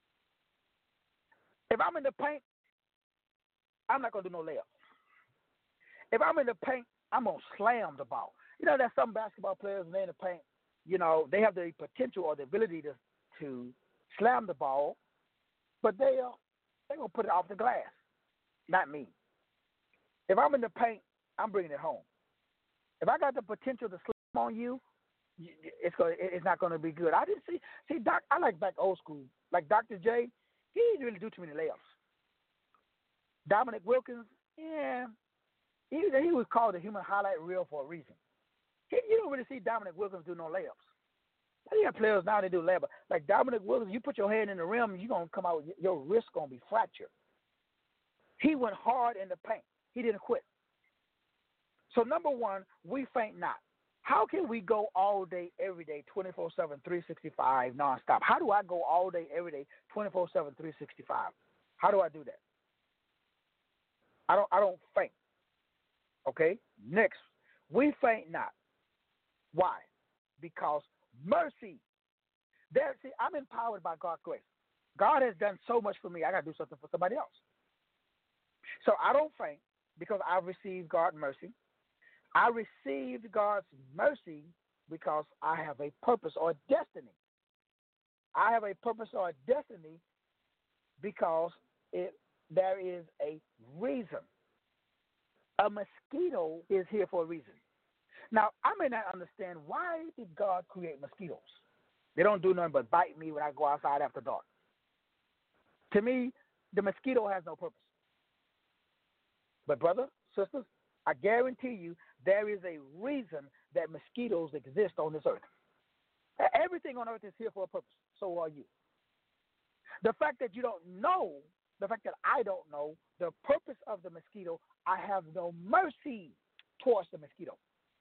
If I'm in the paint, I'm not going to do no layup. If I'm in the paint, I'm going to slam the ball. You know, there's some basketball players when they're in the paint, you know, they have the potential or the ability to, to slam the ball, but they are, they're going to put it off the glass. Not me. If I'm in the paint, I'm bringing it home. If I got the potential to slam on you, it's going it's not going to be good. I didn't see, see, Doc, I like back old school. Like Doctor J, he didn't really do too many layups. Dominic Wilkins, yeah, he, he was called the human highlight reel for a reason. He, you don't really see Dominic Wilkins do no layups. But you got players now that do layups. Like Dominic Wilkins, you put your hand in the rim, you're going to come out, your wrist going to be fractured. He went hard in the paint. He didn't quit. So number one, we faint not. How can we go all day, every day, twenty-four seven, three sixty-five, nonstop? How do I go all day, every day, twenty-four seven, three sixty-five? How do I do that? I don't I don't faint. Okay? Next, we faint not. Why? Because mercy. There, see, I'm empowered by God's grace. God has done so much for me, I got to do something for somebody else. So I don't faint because I received God's mercy. I received God's mercy because I have a purpose or a destiny. I have a purpose or a destiny because it, there is a reason. A mosquito is here for a reason. Now, I may not understand why did God create mosquitoes. They don't do nothing but bite me when I go outside after dark. To me, the mosquito has no purpose. But brother, sisters, I guarantee you there is a reason that mosquitoes exist on this earth. Everything on earth is here for a purpose. So are you. The fact that you don't know, the fact that I don't know the purpose of the mosquito, I have no mercy towards the mosquito.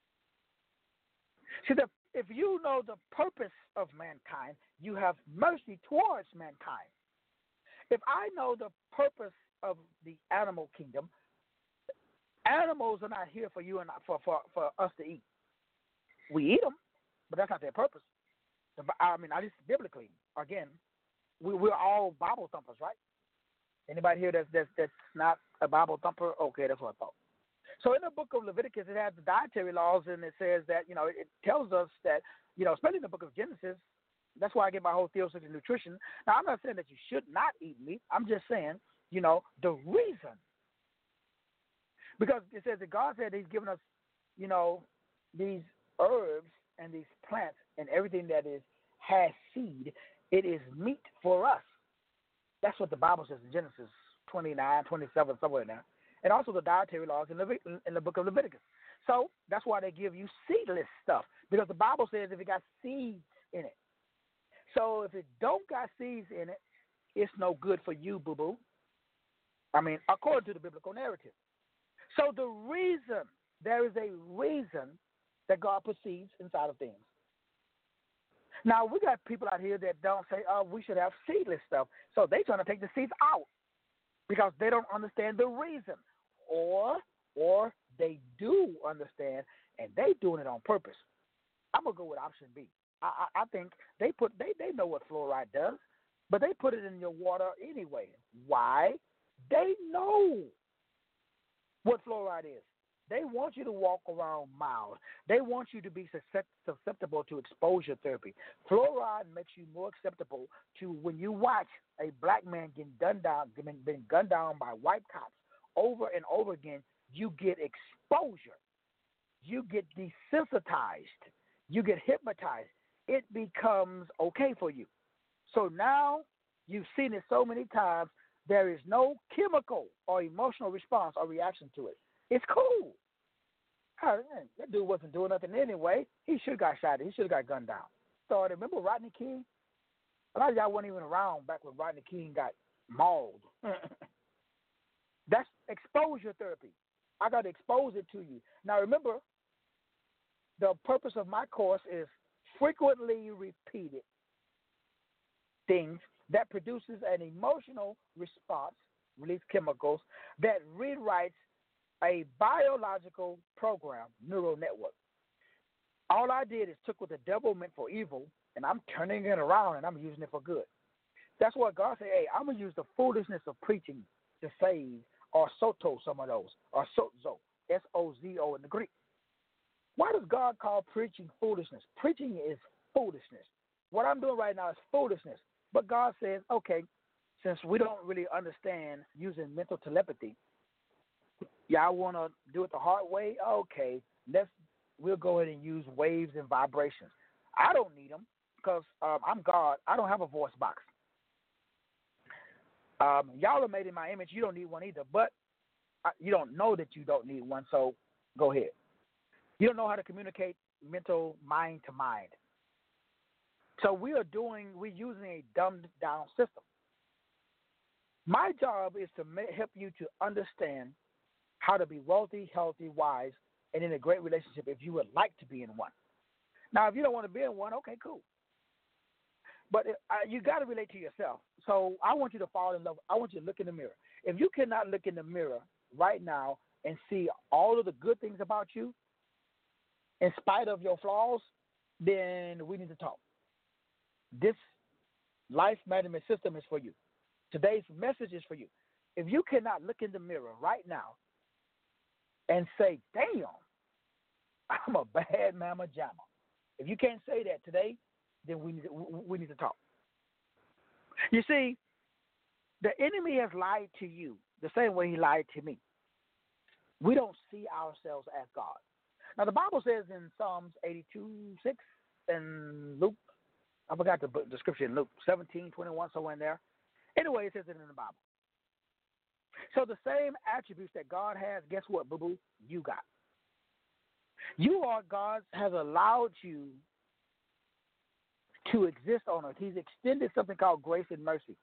See, the, if you know the purpose of mankind, you have mercy towards mankind. If I know the purpose of the animal kingdom, animals are not here for you and for, for, for us to eat. We eat them, but that's not their purpose. I mean, I just biblically, again, we, we're all Bible thumpers, right? Anybody here that's, that's, that's not a Bible thumper? Okay, that's what I thought. So in the book of Leviticus, it has the dietary laws, and it says that, you know, it tells us that, you know, especially in the book of Genesis, that's why I get my whole theosis of nutrition. Now, I'm not saying that you should not eat meat. I'm just saying, you know, the reason. Because it says that God said he's given us, you know, these herbs and these plants and everything that is has seed. It is meat for us. That's what the Bible says in Genesis twenty-nine, twenty-seven, somewhere in there. And also the dietary laws in, Levit- in the book of Leviticus. So that's why they give you seedless stuff, because the Bible says if it got seeds in it. So if it don't got seeds in it, it's no good for you, boo-boo. I mean, according to the biblical narrative. So the reason, there is a reason that God puts seeds inside of things. Now, we got people out here that don't say, oh, we should have seedless stuff. So they trying to take the seeds out because they don't understand the reason. Or or they do understand, and they doing it on purpose. I'm going to go with option B. I, I, I think they put they, they know what fluoride does, but they put it in your water anyway. Why? They know what fluoride is. They want you to walk around mild. They want you to be susceptible to exposure therapy. Fluoride makes you more acceptable to when you watch a black man getting gunned down, been, been gunned down by white cops over and over again. You get exposure. You get desensitized. You get hypnotized. It becomes okay for you. So now you've seen it so many times, there is no chemical or emotional response or reaction to it. It's cool. Oh, man, that dude wasn't doing nothing anyway. He should have got shot. He should have got gunned down. So remember Rodney King? A lot of y'all weren't even around back when Rodney King got mauled. That's exposure therapy. I got to expose it to you. Now remember, the purpose of my course is frequently repeated things that produces an emotional response, release chemicals, that rewrites a biological program, neural network. All I did is took what the devil meant for evil, and I'm turning it around, and I'm using it for good. That's what God said, hey, I'm going to use the foolishness of preaching to save, or soto some of those, or sozo, S O Z O in the Greek. Why does God call preaching foolishness? Preaching is foolishness. What I'm doing right now is foolishness. But God says, okay, since we don't really understand using mental telepathy, y'all want to do it the hard way? Okay, let's we'll go ahead and use waves and vibrations. I don't need them because um, I'm God. I don't have a voice box. Um, y'all are made in my image. You don't need one either, but I, you don't know that you don't need one, so go ahead. You don't know how to communicate mental mind to mind. So we are doing, we're using a dumbed down system. My job is to ma- help you to understand how to be wealthy, healthy, wise, and in a great relationship if you would like to be in one. Now, if you don't want to be in one, okay, cool. But it, uh, you got to relate to yourself. So I want you to fall in love. I want you to look in the mirror. If you cannot look in the mirror right now and see all of the good things about you, in spite of your flaws, then we need to talk. This life management system is for you. Today's message is for you. If you cannot look in the mirror right now and say, damn, I'm a bad mama jamma. If you can't say that today, then we need to, we need to talk. You see, the enemy has lied to you the same way he lied to me. We don't see ourselves as God. Now, the Bible says in Psalms eighty-two, six, and Luke, I forgot the description, Luke seventeen, twenty-one, somewhere in there. Anyway, it says it in the Bible. So the same attributes that God has, guess what, boo-boo? You got. You are, God has allowed you to exist on earth. He's extended something called grace and mercy.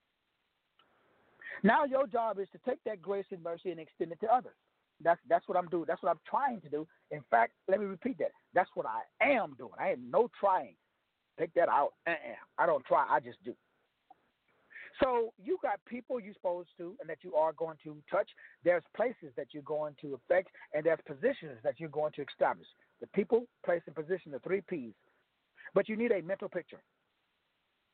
Now your job is to take that grace and mercy and extend it to others. That's that's what I'm doing. That's what I'm trying to do. In fact, let me repeat that. That's what I am doing. I am no trying. Take that out. Uh-uh. I don't try. I just do. So you got people you're supposed to and that you are going to touch. There's places that you're going to affect, and there's positions that you're going to establish. The people, place, and position, the three P's. But you need a mental picture.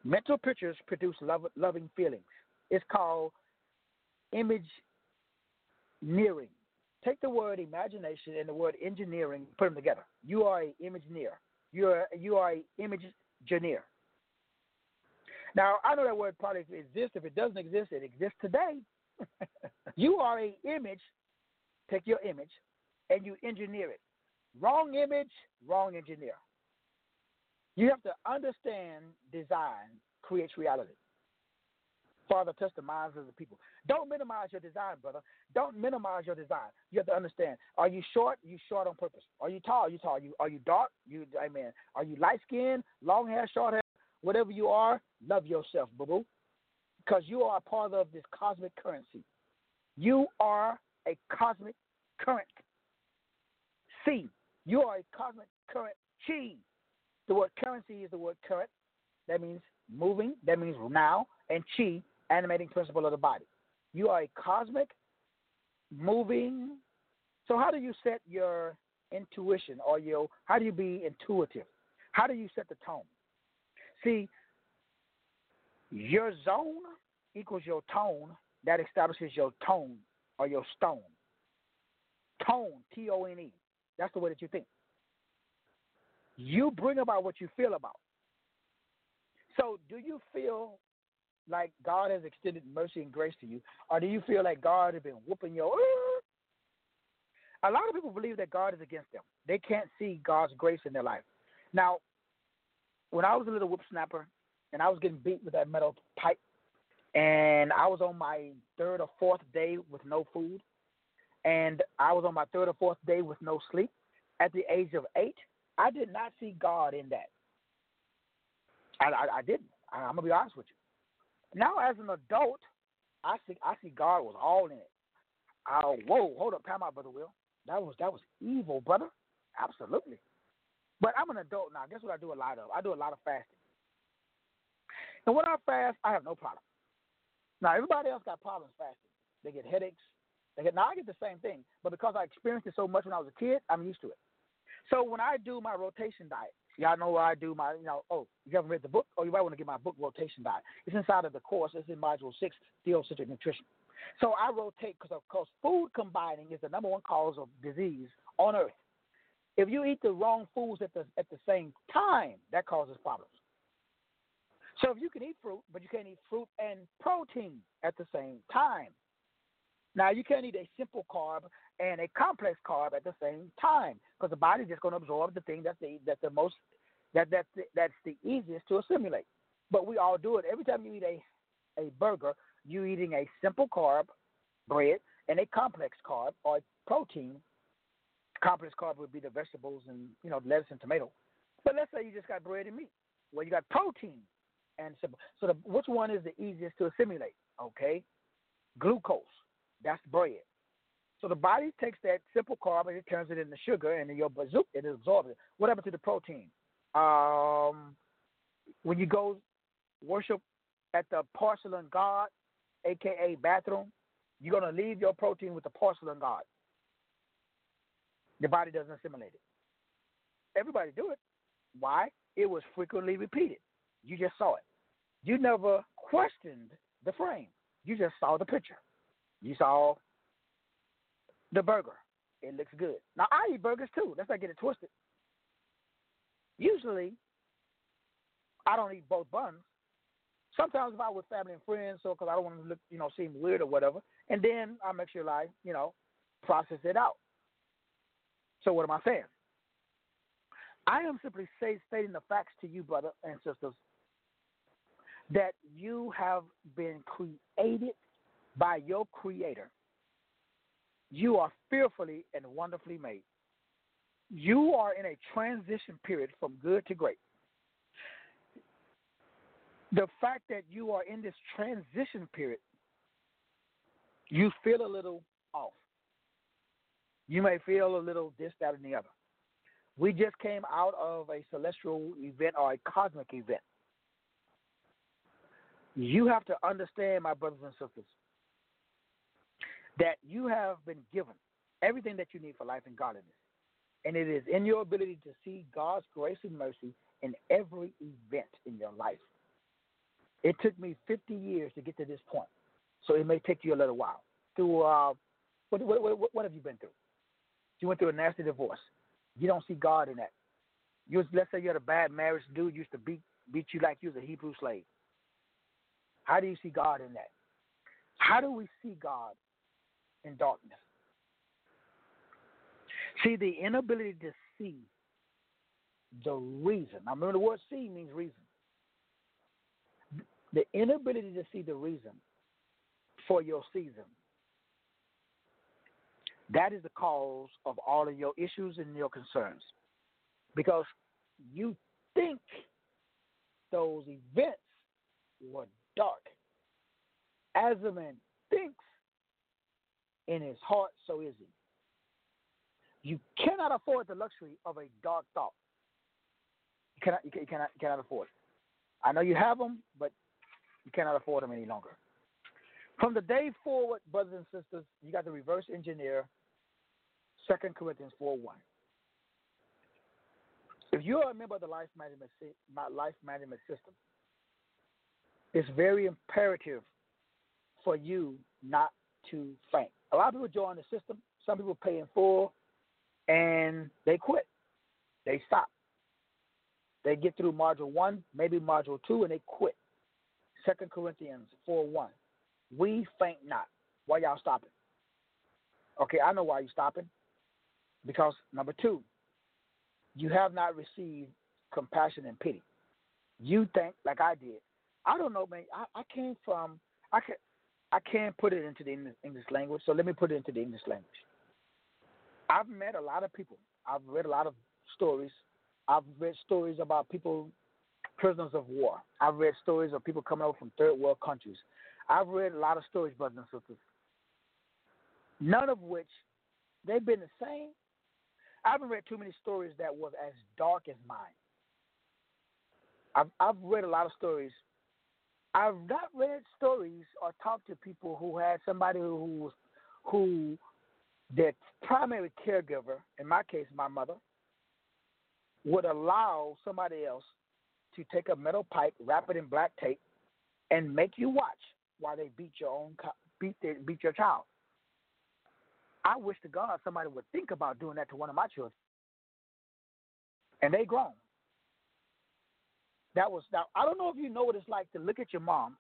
Mental pictures produce love, loving feelings. It's called image nearing. Take the word imagination and the word engineering, put them together. You are an imagineer. You are you are an imagineer. Now I know that word probably exists. If it doesn't exist, it exists today. You are an image. Take your image and you engineer it. Wrong image, wrong engineer. You have to understand design creates reality. Father, touch the minds of the people. Don't minimize your design, brother. Don't minimize your design. You have to understand. Are you short? You short on purpose. Are you tall? You tall. Are you are you dark? You amen. Are you light skinned, long hair, short hair? Whatever you are, love yourself, boo boo. Because you are a part of this cosmic currency. You are a cosmic current. C. You are a cosmic current. Chi. The word currency is the word current. That means moving. That means now. And chi, animating principle of the body. You are a cosmic, moving. So how do you set your intuition or your, how do you be intuitive? How do you set the tone? See, your zone equals your tone. That establishes your tone or your stone. Tone, T O N E. That's the way that you think. You bring about what you feel about. So do you feel like God has extended mercy and grace to you, or do you feel like God has been whooping your... A lot of people believe that God is against them. They can't see God's grace in their life. Now, when I was a little whipsnapper and I was getting beat with that metal pipe, and I was on my third or fourth day with no food, and I was on my third or fourth day with no sleep, at the age of eight, I did not see God in that. I, I, I didn't. I, I'm going to be honest with you. Now, as an adult, I see I see God was all in it. Oh, whoa, hold up, time out, Brother Will. That was that was evil, brother. Absolutely. But I'm an adult now. Guess what I do a lot of? I do a lot of fasting. And when I fast, I have no problem. Now, everybody else got problems fasting. They get headaches. They get, now, I get the same thing. But because I experienced it so much when I was a kid, I'm used to it. So when I do my rotation diet, y'all know where I do my, you know, oh, you haven't read the book? Oh, you might want to get my book, Rotation Diet. It's inside of the course. It's in Module six, Theocentric Nutrition. So I rotate because, of course, food combining is the number one cause of disease on Earth. If you eat the wrong foods at the at the same time, that causes problems. So if you can eat fruit, but you can't eat fruit and protein at the same time. Now, you can't eat a simple carb and a complex carb at the same time because the body's just going to absorb the thing that's the that's the most that that's the, that's the easiest to assimilate. But we all do it. Every time you eat a a burger, you're eating a simple carb, bread, and a complex carb or protein. Complex carb would be the vegetables and, you know, lettuce and tomato. But let's say you just got bread and meat. Well, you got protein and simple. So the, which one is the easiest to assimilate? Okay, glucose. That's bread. So the body takes that simple carb and it turns it into sugar, and then your bazooka, it absorbs it. What happened to the protein? Um, when you go worship at the porcelain god, a k a bathroom, you're going to leave your protein with the porcelain god. The body doesn't assimilate it. Everybody do it. Why? It was frequently repeated. You just saw it. You never questioned the frame. You just saw the picture. You saw the burger. It looks good. Now, I eat burgers too. Let's not get it twisted. Usually, I don't eat both buns. Sometimes if I'm with family and friends, so because I don't want to look, you know, seem weird or whatever, and then I make sure I, you know, process it out. So what am I saying? I am simply say, stating the facts to you, brother and sisters, that you have been created by your Creator. You are fearfully and wonderfully made. You are in a transition period from good to great. The fact that you are in this transition period, you feel a little off. You may feel a little this, that, and the other. We just came out of a celestial event or a cosmic event. You have to understand, my brothers and sisters, that you have been given everything that you need for life and godliness. And it is in your ability to see God's grace and mercy in every event in your life. It took me fifty years to get to this point, so it may take you a little while. Through uh, what, what, what, what have you been through? You went through a nasty divorce. You don't see God in that. You was, let's say you had a bad marriage. Dude used to beat beat you like you was a Hebrew slave. How do you see God in that? How do we see God in darkness? See, the inability to see the reason. Now, remember the word see means reason. The inability to see the reason for your season. That is the cause of all of your issues and your concerns. Because you think those events were dark. As a man thinks in his heart, so is he. You cannot afford the luxury of a dark thought. You cannot, you cannot, you cannot afford it. I know you have them, but you cannot afford them any longer. From the day forward, brothers and sisters, you got to reverse engineer Second Corinthians four one. If you are a member of the life management, life management system, it's very imperative for you not to faint. A lot of people join the system. Some people pay in full, and they quit. They stop. They get through module one, maybe module two, and they quit. Second Corinthians four one. We faint not. Why y'all stopping? Okay, I know why you're stopping. Because, number two, you have not received compassion and pity. You think, like I did, I don't know, man, I, I came from, I, can, I can't put it into the English language, so let me put it into the English language. I've met a lot of people. I've read a lot of stories. I've read stories about people, prisoners of war. I've read stories of people coming over from third world countries. I've read a lot of stories, brothers and sisters, none of which, they've been the same. I haven't read too many stories that was as dark as mine. I've, I've read a lot of stories. I've not read stories or talked to people who had somebody who, who their primary caregiver, in my case, my mother, would allow somebody else to take a metal pipe, wrap it in black tape, and make you watch while they beat your own beat their, beat your child. I wish to God somebody would think about doing that to one of my children. And they grown. That was now. I don't know if you know what it's like to look at your mom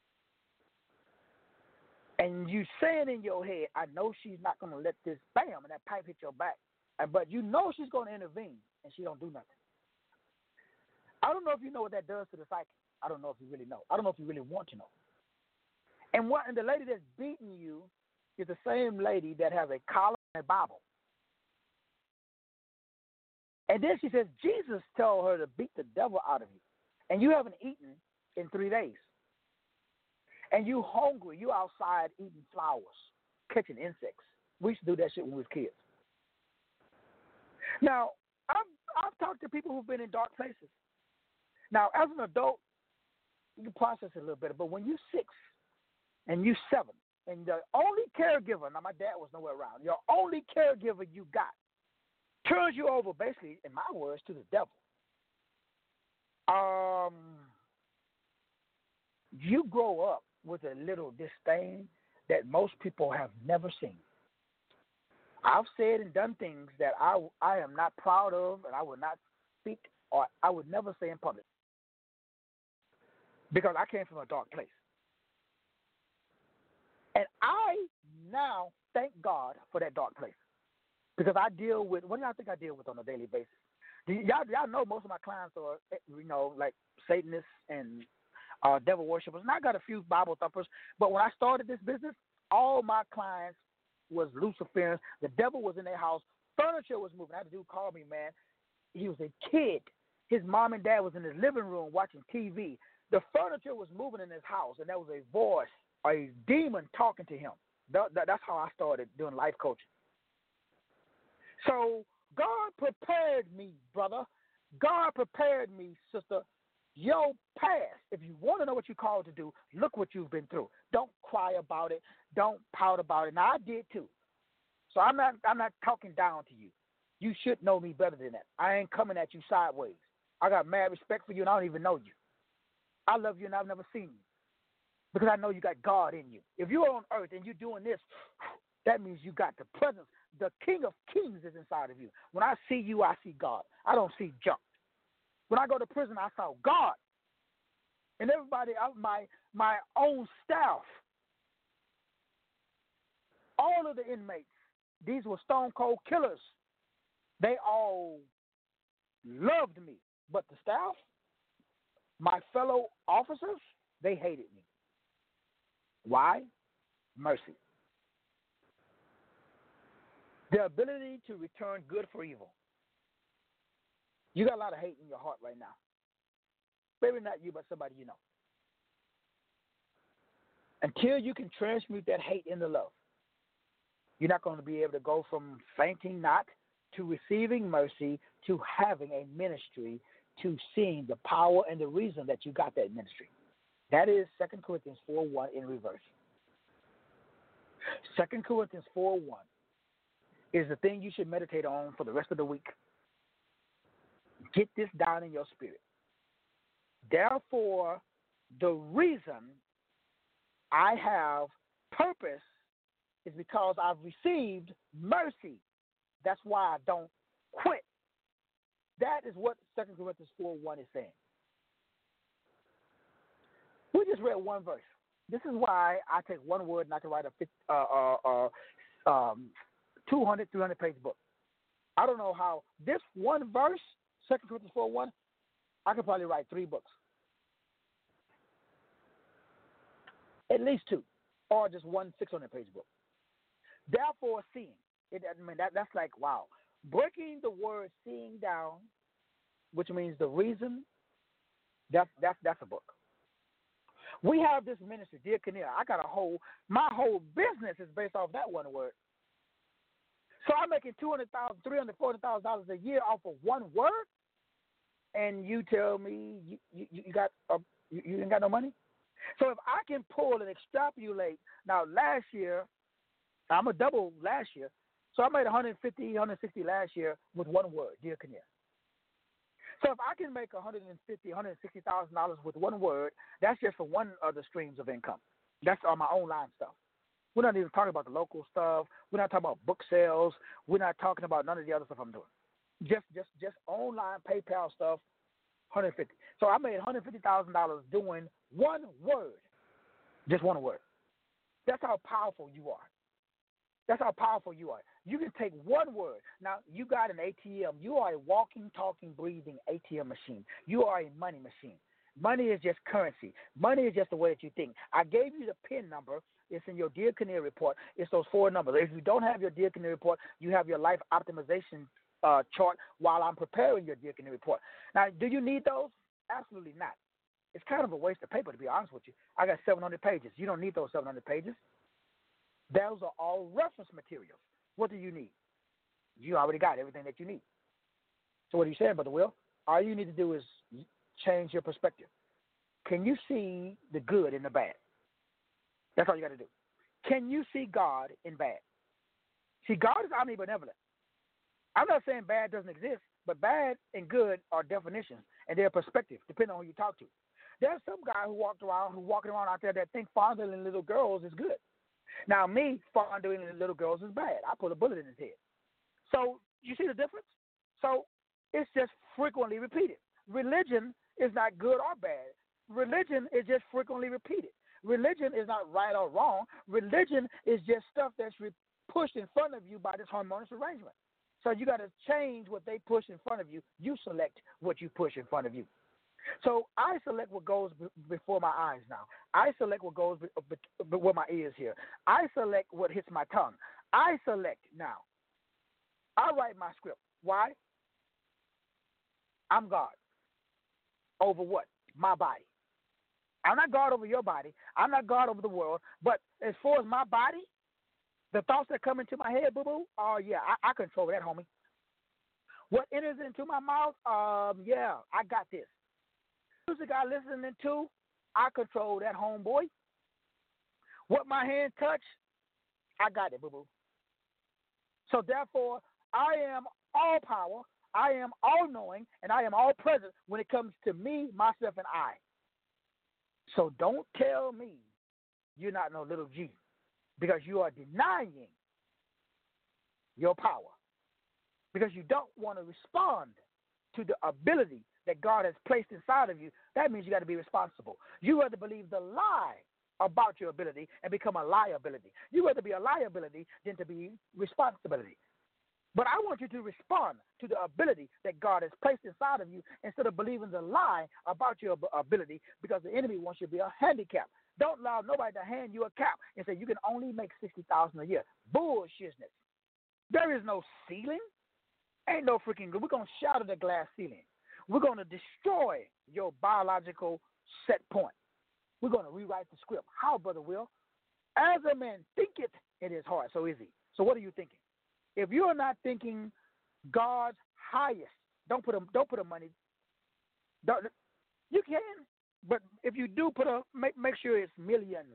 and you saying in your head, "I know she's not going to let this bam and that pipe hit your back," but you know she's going to intervene, and she don't do nothing. I don't know if you know what that does to the psyche. I don't know if you really know. I don't know if you really want to know. And what? And the lady that's beating you is the same lady that has a collar and a Bible. And then she says, Jesus told her to beat the devil out of you. And you haven't eaten in three days. And you hungry. You outside eating flowers, catching insects. We used to do that shit when we was kids. Now, I've, I've talked to people who've been in dark places. Now, as an adult, you can process it a little bit. But when you're six and you're seven, and the only caregiver, now my dad was nowhere around, your only caregiver you got turns you over, basically, in my words, to the devil. Um, you grow up with a little disdain that most people have never seen. I've said and done things that I, I am not proud of, and I would not speak or I would never say in public because I came from a dark place. And I now thank God for that dark place because I deal with, what do y'all think I deal with on a daily basis? Do y- y'all, y'all know most of my clients are, you know, like Satanists and uh, devil worshippers. And I got a few Bible thumpers. But when I started this business, all my clients was Luciferians. The devil was in their house. Furniture was moving. I had a dude call me, man. He was a kid. His mom and dad was in his living room watching T V. The furniture was moving in his house, and there was a voice, a demon talking to him. That, that, that's how I started doing life coaching. So God prepared me, brother. God prepared me, sister. Your past, if you want to know what you're called to do, look what you've been through. Don't cry about it. Don't pout about it. Now, I did too. So I'm not, I'm not talking down to you. You should know me better than that. I ain't coming at you sideways. I got mad respect for you, and I don't even know you. I love you and I've never seen you because I know you got God in you. If you're on earth and you're doing this, that means you got the presence. The King of Kings is inside of you. When I see you, I see God. I don't see junk. When I go to prison, I saw God. And everybody, my my own staff, all of the inmates, these were stone cold killers. They all loved me. But the staff, my fellow officers, they hated me. Why? Mercy. The ability to return good for evil. You got a lot of hate in your heart right now. Maybe not you, but somebody you know. Until you can transmute that hate into love, you're not going to be able to go from fainting not to receiving mercy to having a ministry to seeing the power and the reason that you got that ministry. That is Second Corinthians four one in reverse. Second Corinthians four one is the thing you should meditate on for the rest of the week. Get this down in your spirit. Therefore, the reason I have purpose is because I've received mercy. That's why I don't quit. That is what Second Corinthians four one is saying. We just read one verse. This is why I take one word and I can write a uh, uh, uh, um, two hundred, three hundred page book. I don't know how this one verse, Second Corinthians four one, I could probably write three books. At least two, or just one six hundred page book. Therefore, seeing. It, I mean, that, that's like, wow. Breaking the word seeing down, which means the reason, that's, that's, that's a book. We have this ministry, Dear Kinnear. I got a whole, my whole business is based off that one word. So I'm making two hundred thousand dollars, three hundred thousand dollars, four hundred thousand dollars a year off of one word, and you tell me you, you, you got a, you, you ain't got no money? So if I can pull and extrapolate, now last year, I'm a double last year, so I made one hundred fifty, one hundred sixty last year with one word, Dear Kinnear. So if I can make one hundred fifty, one hundred sixty thousand dollars with one word, that's just for one of the streams of income. That's on my own line stuff. We're not even talking about the local stuff. We're not talking about book sales. We're not talking about none of the other stuff I'm doing. Just just just online PayPal stuff, one hundred fifty. So I made one hundred fifty thousand dollars doing one word, just one word. That's how powerful you are. That's how powerful you are. You can take one word. Now, you got an A T M. You are a walking, talking, breathing A T M machine. You are a money machine. Money is just currency. Money is just the way that you think. I gave you the PIN number. It's in your Dear Kinnear report. It's those four numbers. If you don't have your Dear Kinnear report, you have your life optimization uh, chart while I'm preparing your Dear Kinnear report. Now, do you need those? Absolutely not. It's kind of a waste of paper, to be honest with you. I got seven hundred pages. You don't need those seven hundred pages. Those are all reference materials. What do you need? You already got everything that you need. So what are you saying, Brother Will? All you need to do is change your perspective. Can you see the good in the bad? That's all you got to do. Can you see God in bad? See, God is omnibenevolent. I'm not saying bad doesn't exist, but bad and good are definitions, and they're perspective, depending on who you talk to. There's some guy who walked around, who walking around out there that think fondling little girls is good. Now, me, fondling little girls is bad. I put a bullet in his head. So, you see the difference? So, it's just frequently repeated. Religion is not good or bad. Religion is just frequently repeated. Religion is not right or wrong. Religion is just stuff that's re- pushed in front of you by this harmonious arrangement. So, you got to change what they push in front of you. You select what you push in front of you. So I select what goes b- before my eyes now. I select what goes b- b- b- where my ears hear. I select what hits my tongue. I select now. I write my script. Why? I'm God. Over what? My body. I'm not God over your body. I'm not God over the world. But as far as my body, the thoughts that come into my head, boo-boo, oh, yeah, I, I control that, homie. What enters into my mouth, um, yeah, I got this. Music I listening to, I control that, homeboy. What my hand touch, I got it, boo-boo. So therefore, I am all power, I am all knowing, and I am all present when it comes to me, myself, and I. So don't tell me you're not no little G, because you are denying your power, because you don't want to respond to the ability that God has placed inside of you. That means you got to be responsible. You rather believe the lie about your ability and become a liability. You rather be a liability than to be responsibility. But I want you to respond to the ability that God has placed inside of you instead of believing the lie about your ability, because the enemy wants you to be a handicap. Don't allow nobody to hand you a cap and say you can only make sixty thousand dollars a year. Bullshitness. There is no ceiling. Ain't no freaking good. We're going to shatter the glass ceiling. We're going to destroy your biological set point. We're going to rewrite the script. How, Brother Will? As a man thinketh in his heart, so is he. So what are you thinking? If you are not thinking God's highest, don't put a don't put a money. Don't, you can, but if you do put a make make sure it's millions.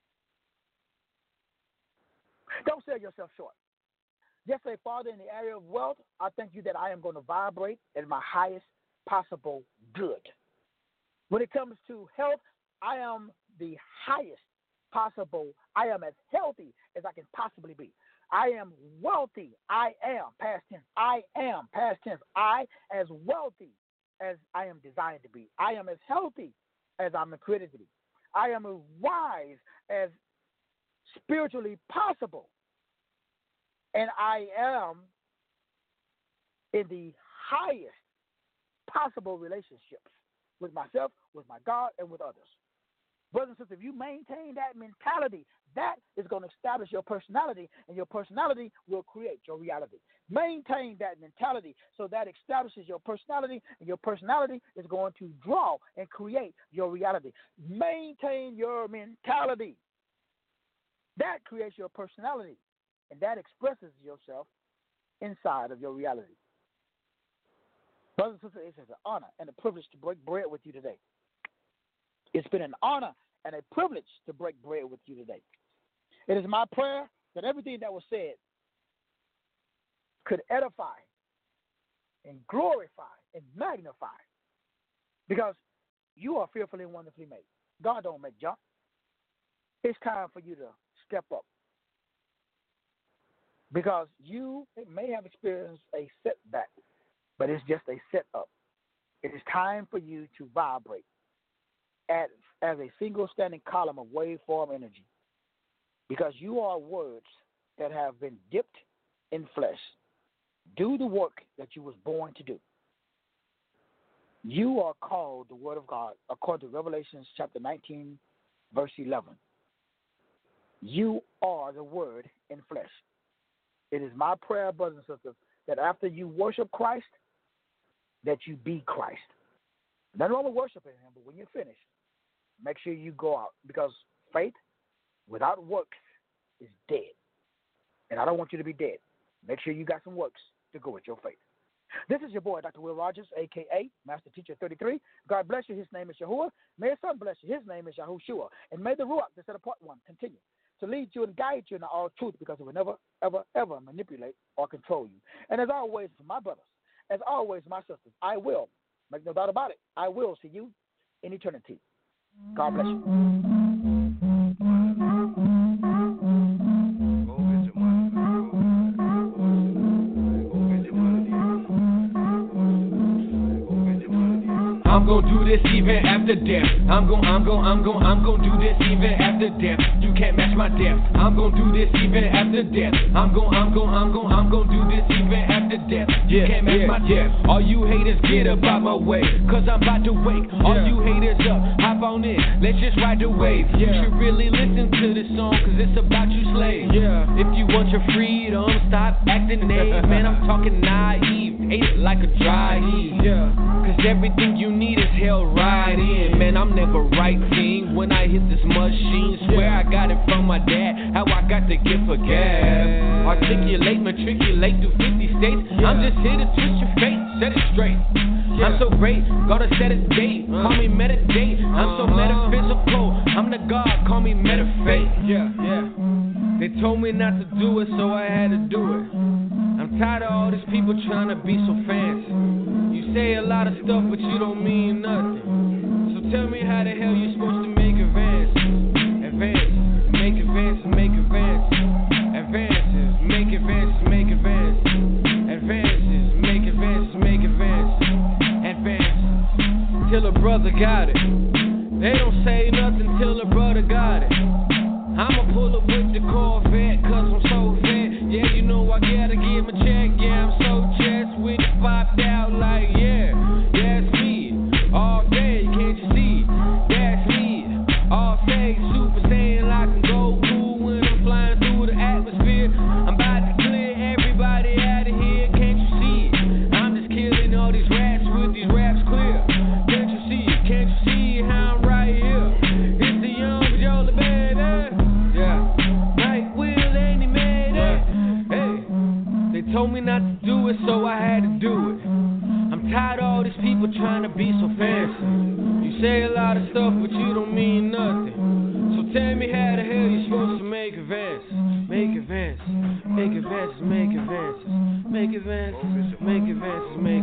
Don't sell yourself short. Just say, Father, in the area of wealth, I thank you that I am going to vibrate at my highest possible good. When it comes to health, I am the highest possible. I am as healthy as I can possibly be. I am wealthy. I am, past tense. I am, past tense. I as wealthy as I am designed to be. I am as healthy as I'm created to be. I am as wise as spiritually possible. And I am in the highest possible relationships with myself, with my God, and with others. Brothers and sisters, if you maintain that mentality, that is going to establish your personality, and your personality will create your reality. Maintain that mentality so that establishes your personality, and your personality is going to draw and create your reality. Maintain your mentality. That creates your personality, and that expresses yourself inside of your reality. Brothers and sisters, it's an honor and a privilege to break bread with you today. It's been an honor and a privilege to break bread with you today. It is my prayer that everything that was said could edify and glorify and magnify, because you are fearfully and wonderfully made. God don't make junk. It's time for you to step up, because you may have experienced a setback, but it's just a setup. It is time for you to vibrate as, as a single standing column of waveform energy, because you are words that have been dipped in flesh. Do the work that you was born to do. You are called the Word of God according to Revelation chapter nineteen, verse eleven. You are the Word in flesh. It is my prayer, brothers and sisters, that after you worship Christ, that you be Christ. Not only worshiping Him, but when you're finished, make sure you go out, because faith without works is dead. And I don't want you to be dead. Make sure you got some works to go with your faith. This is your boy, Doctor Will Rogers, a k a. Master Teacher thirty-three. God bless you. His name is Yahuwah. May His Son bless you. His name is Yahushua. And may the Ruach, the set apart one, continue to lead you and guide you in all truth, because it will never, ever, ever manipulate or control you. And as always, for my brothers, as always, my sisters, I will, make no doubt about it, I will see you in eternity. God bless you. I'm gonna do this even after death. I'm gon' I'm gon' I'm gon' I'm gon' do this even after death. You can't match my depth. I'm gon' do this even after death. I'm gon' I'm gon' I'm gon' I'm gon' do this even after death. You can't match my depth. All you haters get up out my way, cause I'm about to wake. All you haters up, hop on in. Let's just ride the wave. You should really listen to this song, cause it's about you slaves. If you want your freedom, stop acting naive. Man, I'm talking naive. Hate it like a dry heat. Cause everything you need is held right in. Man, I'm never right team when I hit this machine. Swear I got it from my dad, how I got the gift for gab. Articulate, matriculate through fifty states. I'm just here to twist your fate, set it straight. I'm so great, gotta set a date. Call me meditate, I'm so metaphysical. I'm the God, call me metafate. Yeah, yeah. They told me not to do it, so I had to do it. I'm tired of all these people trying to be so fancy. You say a lot of stuff, but you don't mean nothing. So tell me how the hell you supposed to make a brother got it. I'ma pull up with the Corvette, cause I'm so fat. Yeah, you know I gotta give my check. Yeah, I'm so chest with it popped out like, yeah, yeah, it's me. All day, can't you see? That's me. All day, Super Saiyan like I'm Goku when I'm flying through the atmosphere. I'm about to clear everybody out of here, can't you see? I'm just killing all these rats with these raps clear. Can't you see? Can't you see how I'm right here? It's the young Jola baby. Yeah. Night Will ain't he made it? Hey. They told me not to do it, so I had to do it. I'm tired of all these people trying to be so fancy. You say a lot of stuff, but you don't mean nothing. So tell me how the hell you supposed to make advances? Make advances, make advances, make advances, make advances, make advances, make